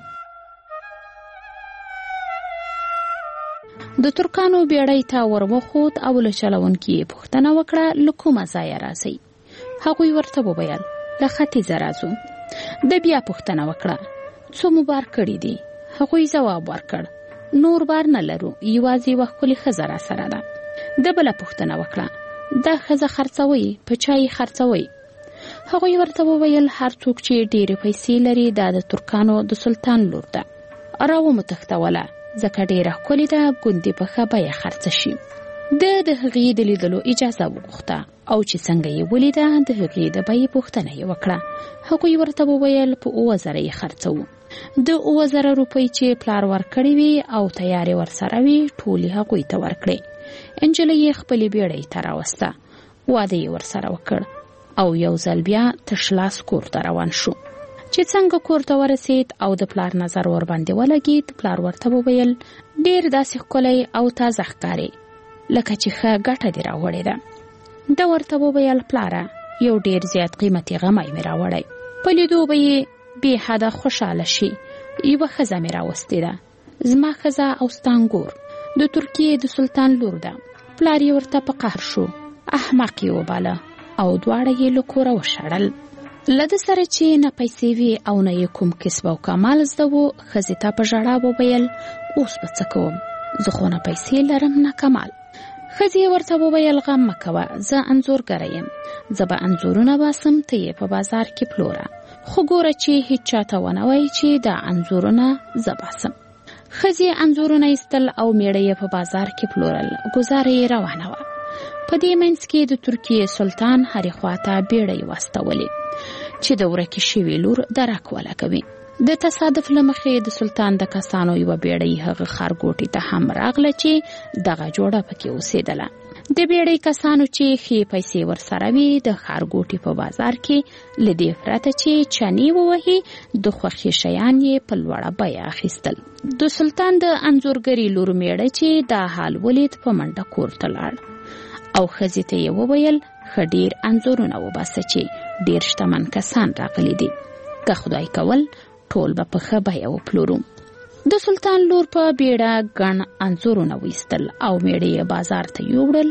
د ترکانو بیړۍ ته ور وخوت او له چلونکي یې پوښتنه وکړه له کومه ځایه راځئ. هغوی ورته وویل له ختیځه راځو. د بیا پوښتنه وکړه څو مو بار کړي دي؟ هغوی ځواب ورکړ نور بار نه لرو یوازې یوه ښکلې ښځه راسره ده. د بله پوښتنه وکړه دا ښځه خرڅوئ په چا یې خرڅوئ؟ هغوی ورته وویل هر څوک چې ډېرې پیسې لري دا د ترکانو د سلطان لور ده. راومتښتوله ځکه ډېره ښکلې ده ګوندې په ښه بیه خرڅه شي. د هغې د لیدلو اجازه وغوښته او چې څنګه یې ولیده د هغې د بیې پوښتنه یې وکړه. هغوی ورته وویل په 2000 یې خرڅوو. د 2000 روپۍ چې پلار ورکړې وي او تیارې ورسره وي ټولې هغوی ته ورکړې. انجلۍ یې خپلې بیړۍ ته راوسته واده یې ورسره وکړ او یو ځل بیا تشلاس کور ته روان شو. چې څنګه کور ته ورسید او د پلار نظر ور باندې ولګید پلار ورته وویل ډېر داسې ښکلی او تازه ښکارې لکه چې ښه ګټه دې راوړې ده. ده ورته وویل پلاره یو ډېر زیات قیمتي غمی مې راوړی په لیدو به یې بې حده خوشحاله شي. یوه ښځه مې راوستې ده زما ښځه او ستا انګور د ترکیې د سلطان لور ده. پلار یې ورته په قهر شو احمق یې وباله او دواړه یې له کوره وشړل. له ده سره چې نه پیسې وي او نه یې کوم کسب او کمال زده و ښځې ته په ژړا وویل اوس به څه کوم زه خو نه پیسې لرم نه کمال. ښځې ورته وویل غم مه کوه زه انځورګره یم زه به انځورونه باسم ته یې په بازار کې پلوره خو ګوره چې هیڅ چاته ونه وایي چې دا انځورونه زه باسم. ښځې انځورونه ایستل او میړه یې په بازار کې پلورل. ګزاره یې روانه وه. په دې منځ کې د ترکیې سلطان هرې خواته بیړۍ واستولې چې د ورکې شوې لور درک ولګوي. د تصادف له مخې د سلطان د کسانو یوه بیړۍ هغه ښارګوټي ته هم راغله چې دغه جوړه پکې اوسېدله. د بیړۍ کسانو چې ښې پیسې ورسره وي د ښارګوټي په بازار کې له دې پرته چې چنې ووهي د خوښې شیان یې په لوړه بیه اخیستل. د سلطان د انځورګرې لور میړه چې دا حال ولید په منډه کور ته لاړ او ښځې ته یې وویل ښه ډېر انځورونه وباسه چې ډېر شتمن کسان راغلي دي که خدای کول ټول به په ښه بیه وپلورو. د سلطان لور په بیړه ګڼ انځورونه ویستل او میړه یې بازار ته یووړل.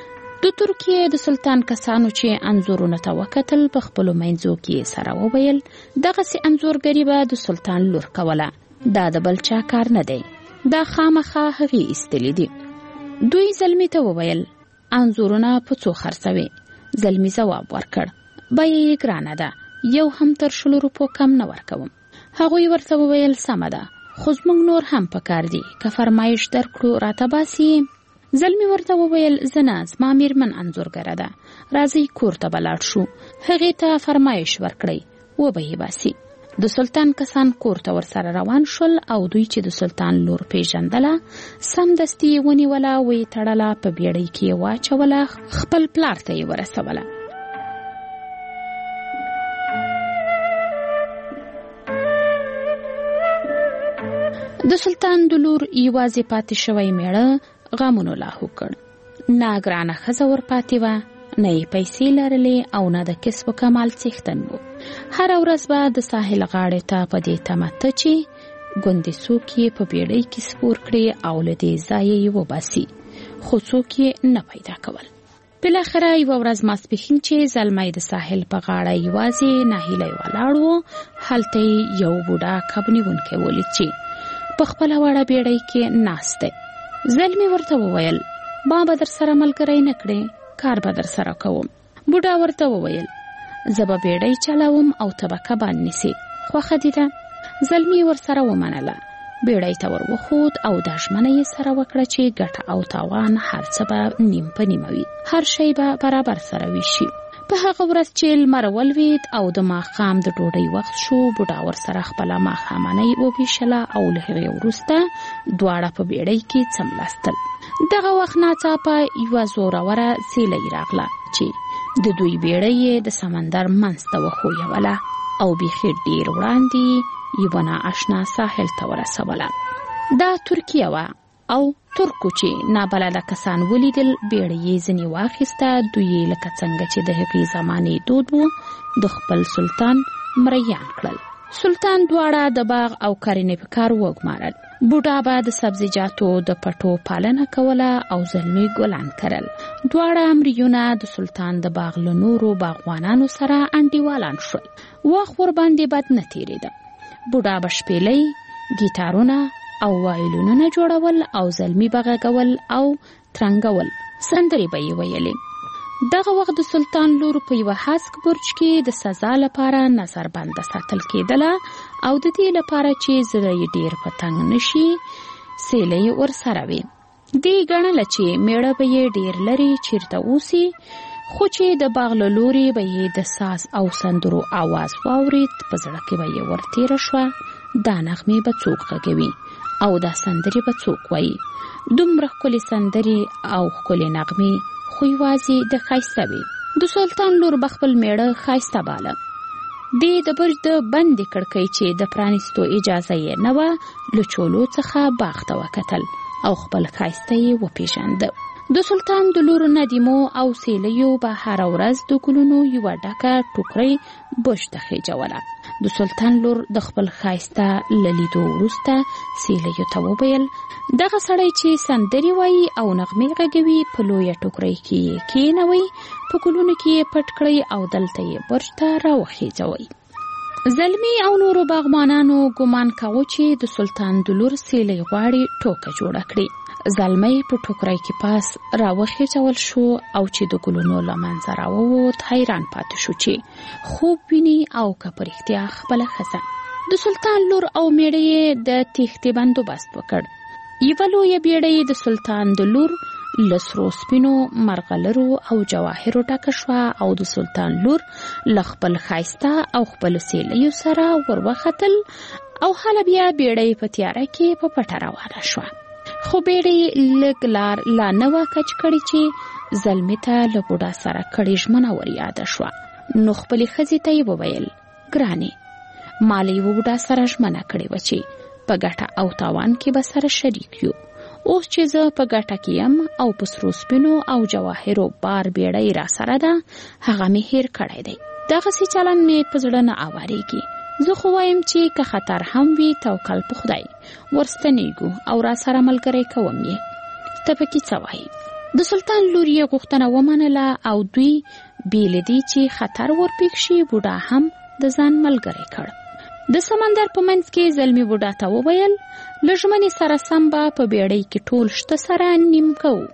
د ترکیې د سلطان کسانو چې انځورونه ته وکتل په خپلو منځو کې سره وویل دغسې انځورګري به د سلطان لور کوله دا د بل چا کار نه دی دا خامخا هغې ایستلي دي. دوی زلمي ته وویل انځورونه په څو خرڅوي؟ زلمي ځواب ورکړ بیه یې ګرانه ده یو هم تر 100 روپو کم نه ورکوم. هغوی ورته وویل سمه ده خو زموږ نور هم پکار دي که فرمایش درکړو راته باسي. زلمي ورته وویل زه نه زما میرمن انځورګره ده راځئ کور ته به لاړ شو هغې ته فرمایش ورکړئ وبه یې باسي. د سلطان کسان کور ته ورسره روان شول او دوی چې د سلطان لور پیژندله سمدستي یې ونیوله ویې تړله په بیړۍ کې یې واچوله خپل پلار ته یې ورسوله. د سلطان د لور یوازې پاتې شوی میړه غمونو لاهو کړ. نه ګرانه ښځه ورپاتې وه، نه یې پیسې لرلې او نه د کسب و کمال څښتن و. هره ورځ به د ساحل غاړې ته په دې تمه ته چې ګوندې څوک یې په بیړۍ کې سپور کړي او له دې ځایه یې وباسي، خو څوک یې نه پیدا کول. بالاخره یوه ورځ ماسپښین چې زلمی د ساحل په غاړه یوازې ناهیلی ولاړ و، هلته یې یو بوډا کب نیونکی ولید چې په خپله وړه بیړۍ کې ناست دی. زلمی ورته وویل ما به در سره ملګری نه کړې، کار به در سره کوم. بوډا ورته وویل زه به بیړۍ چلوم او ته به کبان نیسې، خوښه دې ده؟ زلمی ورسره ومنله. بیړۍ ته ور وخوت او دا ژمنه یې سره وکړه چې ګټه او تاوان هر څه به نیم په نیمه وي، هر شی به برابر سره ویشي. په هغه ورځ چې لمر ولوید او د ماښام د ډوډۍ وخت شو، بوډا ورسره خپله ماښامنۍ وویشله او له هغې وروسته دواړه په بیړۍ کې څملاستل. دغه وخت ناڅاپه یوه زوروره سیلۍ راغله چې د دوی بیړۍ د سمندر منځ ته وښویوله او بیخي ډېر وړاندې یوه نااشنا ساحل ته ورسوله. دا ترکیه وه او ترکو چې نابلده کسان ولیدل، بیړۍ یې ځینې واخیسته. دوی یې لکه څنګه چې د هغې زمانې دود و د خپل سلطان مریان کړل. سلطان دواړه د باغ او کرنې په کار وګمارل. بوډا به د سبزیجاتو د پټو پالنه کوله او زلمی ګلان کرل. دواړه مریونه د سلطان د باغ له نورو باغوانانو سره انډیوالان شول. وخت ورباندې بد نه تېرېده. بوډا به شپېلۍ، ګیتارونه او وایلونونه جوړول او زلمی به غږول او ترنګول، سندرې به یې ویلې. دغه وخت د سلطان لور په یوه هسک برج کې د سزا لپاره نظربنده ساتل کېدله او د دې لپاره چې زړه یې ډېر په تنګ نشي سیلۍ ورسره وي. دې ګڼله چې میړه به یې ډېر لرې چیرته اوسي، خو چې د باغ له لورې به یې د ساز او سندرو آواز واورید، په زړه کې به یې ورتېره شوه دا نغمې به څوک غږوي او دا سندرې به څوک وایي. دومره ښکلې سندرې او ښکلې نغمې خو یوازې د ښایسته وي. د سلطان لور به خپل میړه ښایسته باله. دې د برج د بندې کړکۍ چې د پرانیستو اجازه یې نه وه، له چولو څخه باغ ته وکتل او خپل ښایسته یې وپېژانده. د سلطان د لور ندیمو او سیلیو به هره ورځ د ګلونو یوه ډکه ټوکرۍ برج ته خېجوله. د سلطان لور د خپل ښایسته له لیدو وروسته سیلیو ته وویل دغه سړی چې سندرې وایي او نغمې غږوي په لویه ټوکرۍ کې یې کېنوئ، په ګلونو کې یې پټ کړئ او دلته یې برج ته راوخېجوئ. زلمی او نورو باغمانانو ګمان کاوه چې د سلطان د لور سیلی غواړي ټوکه جوړه کړي. زلمی په ټوکرۍ کې پاس راوخېجول شو او چې د ګلونو له منځه راووت، حیران پاتې شو چې خوب ویني او که په رښتیا خپله ښځه. د سلطان لور او میړه یې د تېښتې بندوبست وکړ. یوه لویه بیړۍ د سلطان د لور له سرو سپینو مرغلرو او جواهرو ډکه شوه او د سلطان لور له خپل ښایسته او خپلو سیلیو سره وروختل او هله بیا بیړۍ په تیاره کې په پټه روانه شوه. خو بیړۍ لږ لار لا نه وه کچ کړې چې زلمي ته له بوډا سره کړې ژمنه ور یاده شوه. نو خپلې ښځې ته یې وویل ګرانې، ما له یوه بوډا سره ژمنه کړې وه چې په ګټه او تاوان کې به سره شریک یو. اوس چې زه په ګټه کې یم او په سرو سپینو او جواهرو بار بیړۍ را سره ده، هغه مې هیر کړی دی. دغسې چلند مې په زړه نه آوارېږي. زه خو وایم چې که خطر هم وي توکل په خدای، ورستنېږو او را سره ملګری کوم یې. ته پکې څه وایې؟ د سلطان لور یې غوښتنه ومنله او دوی بې له دې چې خطر ورپېښ شي بوډا هم د ځان ملګری کړ. د سمندر په منځ کې زلمي بوډا ته وویل له ژمنې سره سم به په بیړۍ کې ټول شته سره نیم کوو.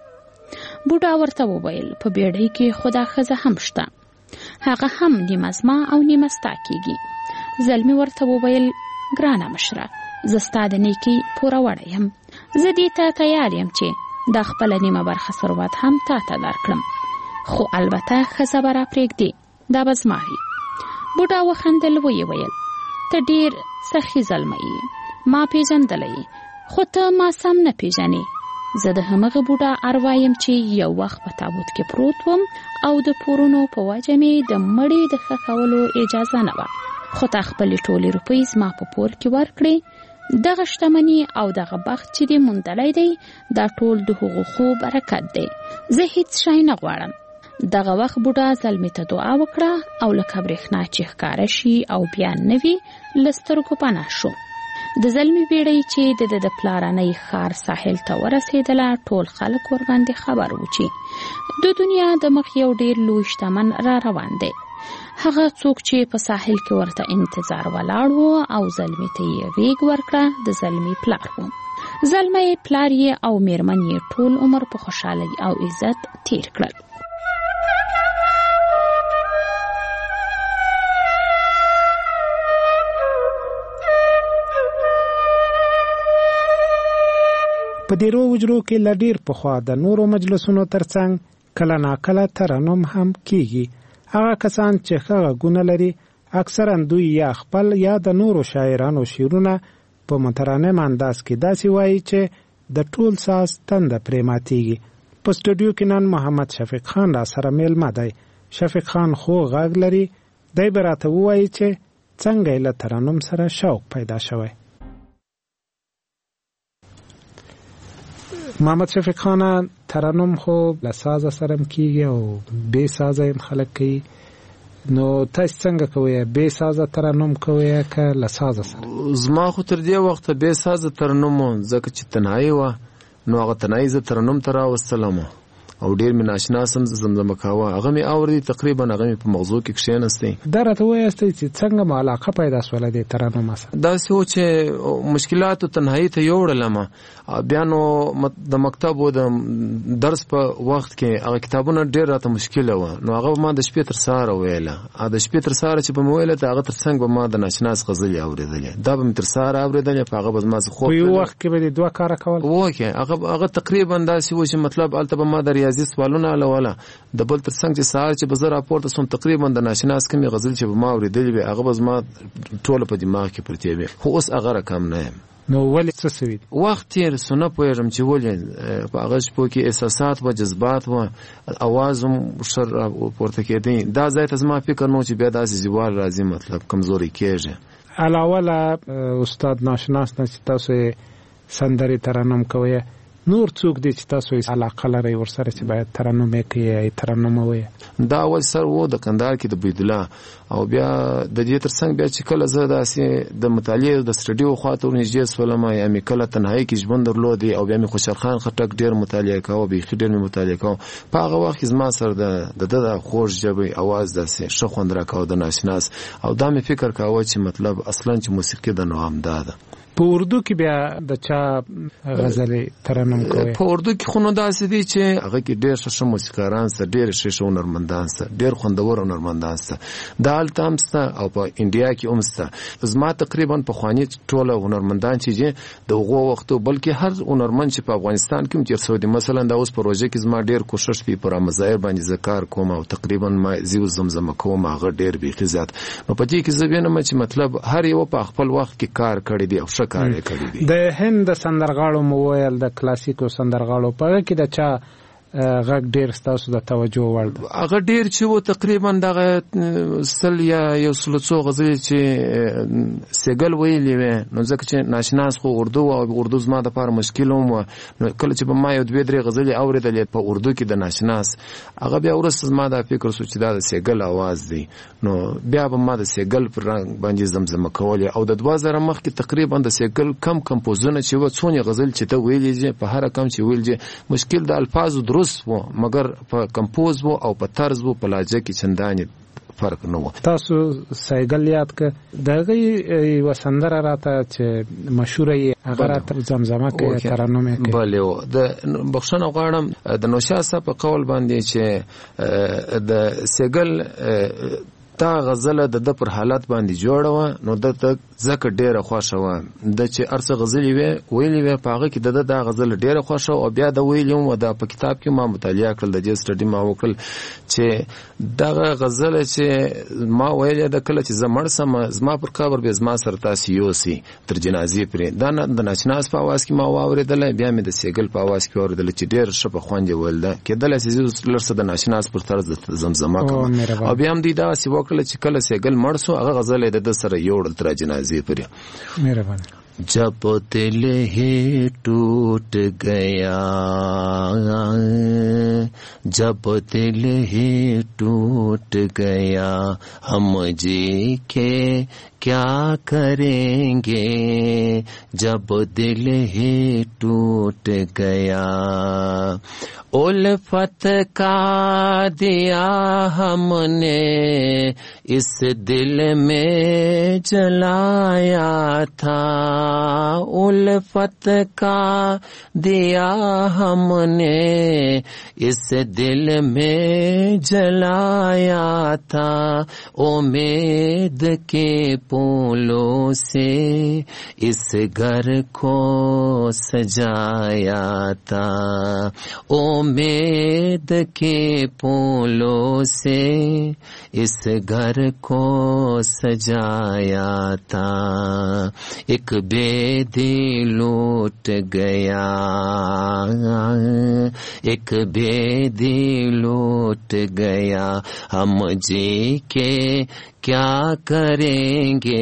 بوډا ورته وویل په بیړۍ کې خدا ښځه هم شته، هغه هم نیمه زما او نیمه ستا کېږي. زلمي ورته وویل ګرانه مشره، زه ستا د نیکۍ پوره وړی یم، زه دې ته تیار یم چې دا خپله نیمه برخه ثروت هم تا ته درکړم، خو البته ښځه به راپرېږدې، دا به زما وي. بوډا وخندل، ویې ویل ته ډېر سخي زلمی یې، ما پیژندلی، خو ته ما سم نه پیژنې. زه د همغه بوډا اروا یم چې یو وخت په تابوت کې پروت وم او د پورونو په وجه مې د مړي د ښخولو اجازه نه وه، خو تا خپلې ټولې روپۍ زما په پور کې ورکړې. دغه شتمني او دغه بخت چې دې موندلی دی دا ټول د هغو خو برکت دی. زه هیڅ شی نه غواړم. دغه وخت بوډا زلمي ته دعا وکړه او لکه برېښنا چې ښکاره شي او بیا نه وي له سترګو پناه شو. د زلمي بیړۍ چې د پلارنۍ ښار ساحل ته ورسېدله ټول خلک ورباندې خبر و چې د دنیا د مخ یو ډېر لوی شتمن را روان دی. هغه څوک چې په ساحل کې ورته انتظار ولاړ و او زلمي ته یې غېږ ورکړه د زلمي پلار و. زلمی پلار یې او میرمن یې ټول عمر په خوشحالۍ او عزت تیر کړل.
په دې روجرو کې لډیر په خوا د نورو مجلسونو ترڅنګ کله ناکله ترنم هم کیږي. هغه کسان چې ښه غږونه لري اکثرا دوی یا خپل یا د نورو شاعرانو شعرونه په مترنم انداز کې داسې وایي چې د ټول ساز تنده پرې ماتیږي. په سټوډیو کې نن محمد شفیق خان را سره میلمه دی. شفیق خان خو غږ لري. دی به راته ووایي چې څنګه یې له ترنم سره شوق پیدا شوی. محمد شفیق خان ترنم خو له سازه سره کیږي او بې سازه هم خلک کوي. نو تاسو څنګه کوئ؟ بې سازه ترنم کوئ که له سازه سره؟
زما خو تر دې وخته بې سازه ترنم ځکه چې تنهایي وه نو هغه تنهایي زه ترنم ته راوستلم او ډېر مې ناشنا سم زمزمه کاوه. هغه مې اورېدی تقریبا هغه مې په مغزو کې کښېنستی.
دا راته ووایاستئ چې څنګه مو علاقه پیدا شوله دې ترنم سره؟
داسې و چې مشکلاتو تنهایي ته یوړلم. بیا نو د مکتب و د درس په وخت کې هغه کتابونه ډېر راته مشکله وه. نو هغه ما د شپې تر سهاره ویله. د شپې تر سهاره چې به مې ویله د هغه تر څنګ به ما د ناشناس غزلې اورېدلې. دا به مې تر سهاره اورېدلې. په هغه به زما خوب
په یو وخت کې به دې دوه کاره کول؟
وکې هغه تقریبا داسې و چې مطلب هلته به ما د ریاضي سوالونه حلوله. د بل تر څنګ چې سهار چې به زه راپورته سوم تقریبا د ناشناس کمې غزلې چې به ما اورېدلې وې هغه به زما ټوله په دماغ کې پرتې وې. خو اوس هغه رقم نه یم.
نو ولې څه سوي؟
وخت تېر سو نه پوهېږم چې ولې په هغه شپو کې احساسات و جذبات و اواز هم ښه راپورته کېدی. دا ځای ته زما فکر نه و چې بیا داسې زوال راځي مطلب کمزوري کېږي.
علاوه له استاد ناشناس نه چې تاسو سندرې ترنم کوئ نور څوک دی چې تاسو یې علاقه لرئ ورسره چې باید ترنم یې کوي یا ترنم ووایي؟
دا اول سر و د کندهار کې د بيدالله او بیا د دې تر څنګ بیا چې کله زه داسې د مطالعې د سټډیو خواته ورنږدې سولم یا مې کله تنهایي کې ژوند درلودی او بیا مې خوشحال خان خټک ډېر مطالعه کاوه. بیخي ډېر مې مطالعه کاوه. په هغه وخت کې زما سره د خوږ ژبې اواز داسې ښه خوند راکاوه د ناشناس او دا مې فکر کاوه چې مطلب اصلا چې موسیقي د نو همدا ده.
په اردو کې بیا د چا غزلې ترنم کوي؟
په اردو کې خو نو داسې دي چې هغه کې ډېر ښه موسیقاران سته، ډېر ښه هنرمندان سته، ډېر خوندور هنرمندان سته. دا هلته هم سته او په انډیا کې هم سته. زما تقریبا پخواني ټوله هنرمندان چې د هغو وختو بلکې هر هنرمند چې په افغانستان کې هم تېر شوی دی. مثلا دا اوس پروژه کې زما ډېر کوشش دی پر مزایر باندې زه کار کوم او تقریبا ما زیو زمزمه کوم هغه ډېر بیخي زیات. نو په دې کې زه وینم چې مطلب هر یو په خپل وخت کې کار کړی دی او ښه کار یې کړی دی.
د هند سندرغاړو مو ویل د کلاسیکو سندرغاړو په کې د چا غږ ډېر ستاسو د توجه وړ دی؟
هغه ډېر چې و تقریبا دغه سل یا یو سل څو غزلې چې سیګل ویلې وې نو ځکه چې ناشناس خو اردو او اردو زما دپاره مشکل هم و. نو کله چې به ما یو دوې درې غزلې اورېدلې په اردو کې د ناشناس هغه بیا وروسته زما دا فکر شو چې دا د سیګل اواز دی. نو بیا به ما د سیګل پر رنګ باندې زمزمه کولې او د 2000 مخکې تقریبا د سیګل کم کمپوزونه چې و څونه غزل چې ته ویلې په هر کم چې ویلې مشکل د الفاظو درست و مگر په کمپوز و او په طرز و په لهجه کې چندانې فرق نه و.
تاسو سیګل یاد که دغه یو سندره راته چې مشهوره یې هغه راته زمزمه کوي ترنم یې کوي؟
بلې و د بخښنه غواړم د نوشاد صاحب په قول باندې چې د سیګل دا غزله د پر حالت باندې جوړه و نو د ځکه ډیره خوښه و د چې ارڅه غزلې ویلې وې په هغه کې د غزله ډیره خوښه او بیا د ویلم و د په کتاب کې ما مطالعه کړل د دې سټډي ما وکړل چې دغه غزله چې ما ویلې د کله چې زمړ سم زما پر قبر به زما سره تاسو یوسي تر جنازې پرې دا د ناشناس په आवाज کې ما واورېدل بیا مې د سیګل په आवाज کې واورېدل چې ډیر ښه په خوند ول ده کېدل چې لرسه د ناشناس پر طرز زمزمه کوم او بیا هم دا سی وکړل چې کله سیګل مړ سو هغه غزل د سره یوړل تر جنازې پرې.
مهرباني.
जब दिल ही टूट गया, जब दिल ही टूट गया, हम जी के क्या करेंगे, जब दिल ही टूट गया। उल्फत का दिया हमने इस दिल में जलाया था, उल्फत का दिया हमने इस दिल में जलाया था, उम्मीद के फूलों से इस घर को सजाया था, उम्मीद के फूलों से इस घर को सजाया था। एक बेदी लूट गया, एक बेदी लूट गया, हम जी के क्या करेंगे,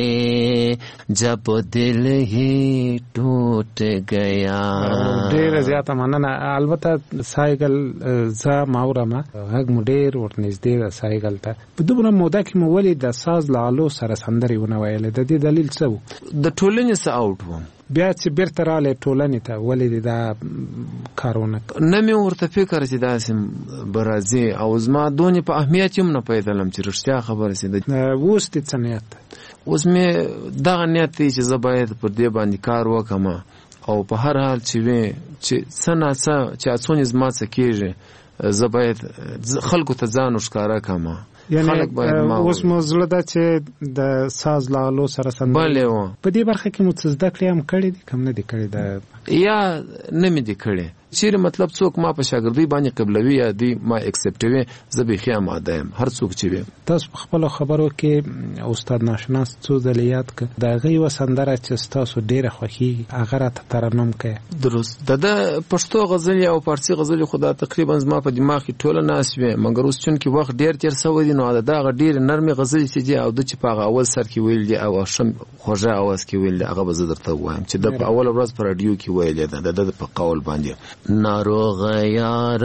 जब दिल ही टूट गया.
ډیر زیاته مننه. البته سایګل ز ماورما هغه مډیر ورنږدې د سایګل ته په دومره موده کې مو ولې د ساز لالو سره سندري ونه ویل. د دې دلیل څه و؟
د ټولنې څخه اوټ وم،
بیا چې بیرته رااله ټولنې ته ولې دا کارونه
نه مې ورته فکر چې داسې برازي او زما دونې په اهمیت هم نه پیدلم چې رښتیا خبره سي.
اوس دې څه نیت؟
اوس مې دغه نیت دی چې زه باید پر دې باندې کار وکړم او په هر حال چې وي چې څه نه څه چې اڅونې زما څه کېږي زه باید خلکو ته ځان ښکاره کړم.
یعنی اوس مو زړه ده چې د ساز لالو سره سندري په دې برخه کې مو څه زده کړې هم کړې دي کم نه دي کړې ده
یا نه مې دي کړې؟ چیرې مطلب څوک ما په شاګردۍ باندې قبلوي یا دی ما اکسپټوي زه بيخي آماده یم هر څوک چې وي.
تاسو په خپل خبرو کې استاد ناشناس څو ځلیات ک دا غي وسندره چې تاسو ډیره خوښي هغه راته ترنم کوي.
درست د پښتو غزل او فارسی غزل خدا تقریبا زما په دماغ کې ټوله ناس وي، مګر اوس چون کې وخت ډیر تیر سوی دی نو دا ډیر نرمي غزل چې دی او د چې په اول سر کې ویل دی او شم خوږه اواز کې ویل دی هغه به زه درته وایم چې د اول ورځ پر رادیو کې ویل دی د په قول باندې ناروغ یار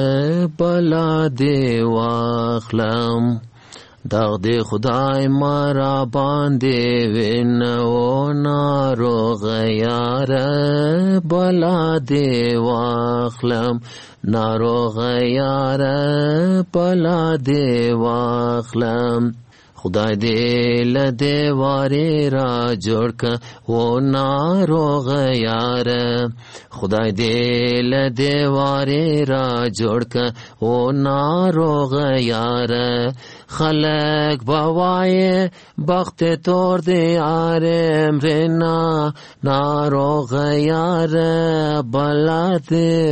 بلا دی واخلم داغ دی خدای مرا باندې وینو ناروغ یار بلا دی واخلم ناروغ یار بلا دی واخلم خدای دې له دیوارې را جوړ که و ناروغ یار خدای دې له دیوارې را جوړ که و ناروغ یار خلق بوای بخت تور دی یار امرنا ناروغ یار بلا دی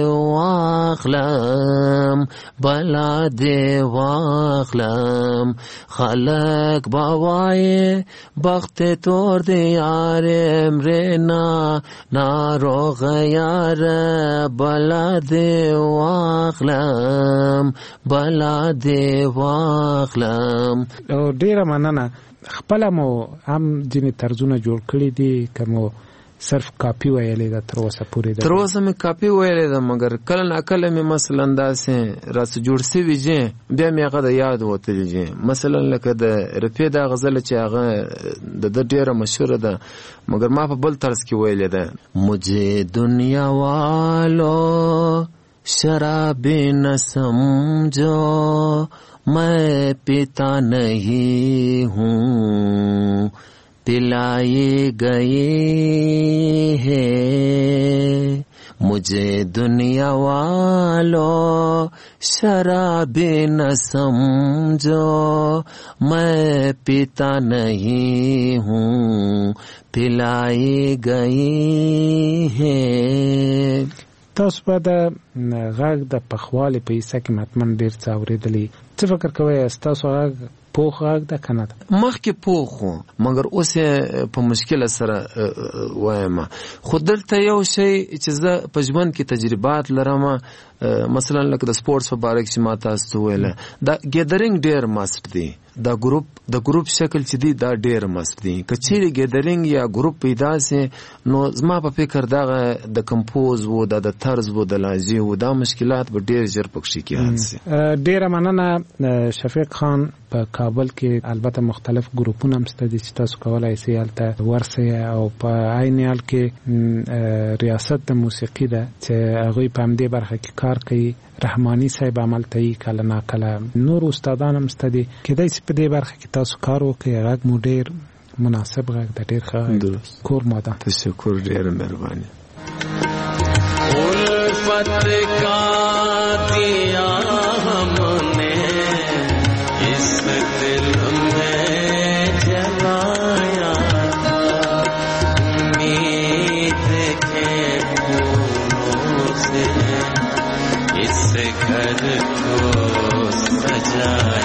واخلم بلا دی واخلم خلق بوای بخت تور دی یار امرنا ناروغ یار بلا دی واخلم بلا دی واخلم.
او ډیره مننه. خپل مو هم ځینې طرزونه جوړ کړی دي کوم صرف کاپی ویلې ده تر اوسه پورې ده؟
تر اوسه مې کاپی ویلې ده مګر کله نه کله مې مثلا داسې راس جوړ سوي جې بیا مې هغه د یاد وتلی جې مثلا لکه د رفیع دا غزل چې هغه د ډیره مشهوره ده مګر ما په بل طرز کې ویلې ده مجھے دنیا والو شراب نہ سمجھو میں پیتا نہیں ہوں پلائے گئے ہیں مجھے دنیا والو شراب نہ سمجھو میں پیتا نہیں ہوں پلائے گئے ہیں.
تاسو په د غږ د پخوالي په حصہ کې متمن ډیر څه اورېدلی. څه فکر کوئ تاسو غږ پوخ غږ ده که نه ده؟
مخکې پوخ و مګر اوس یې په مشکله سره وایم. خو دلته یو شی چې زه په ژوند کې تجربات لرم مثلا لکه د سپورټس په باره کې چې ما تاسو ته وویله دا ګیدرینګ ډیر ماسټ دی د ګروپ شکل چې دی دا ډیر مست دی. کچېری ګیدرینګ یا ګروپ پیدا سي نو زما په فکر دا د کمپوز وو د طرز وو د لازم وو دا مشکلات به ډیر ژر پکې کېږي.
ډیر مننه شفیق خان. په کابل کې البته مختلف ګروپونه هم ستدي چې تاسو کولای شئ هلته ورسئ او په عین حال کې ریاست د موسیقي ده چې هغوی په همدې برخه کې کار کوي. رحماني صاحب عملته یې کله ناکله نور استادان هم ستدي کېدای شي په دې برخه کې تاسو کار وکړئ. غږ مو ډیر مناسب غږ د ډیر ښه کور ماده.
تشکر ډیر مهرباني.
उल्फत का दिया हमने इस दिल में जलाया उम्मीद के फूलों से इस घर को सजाया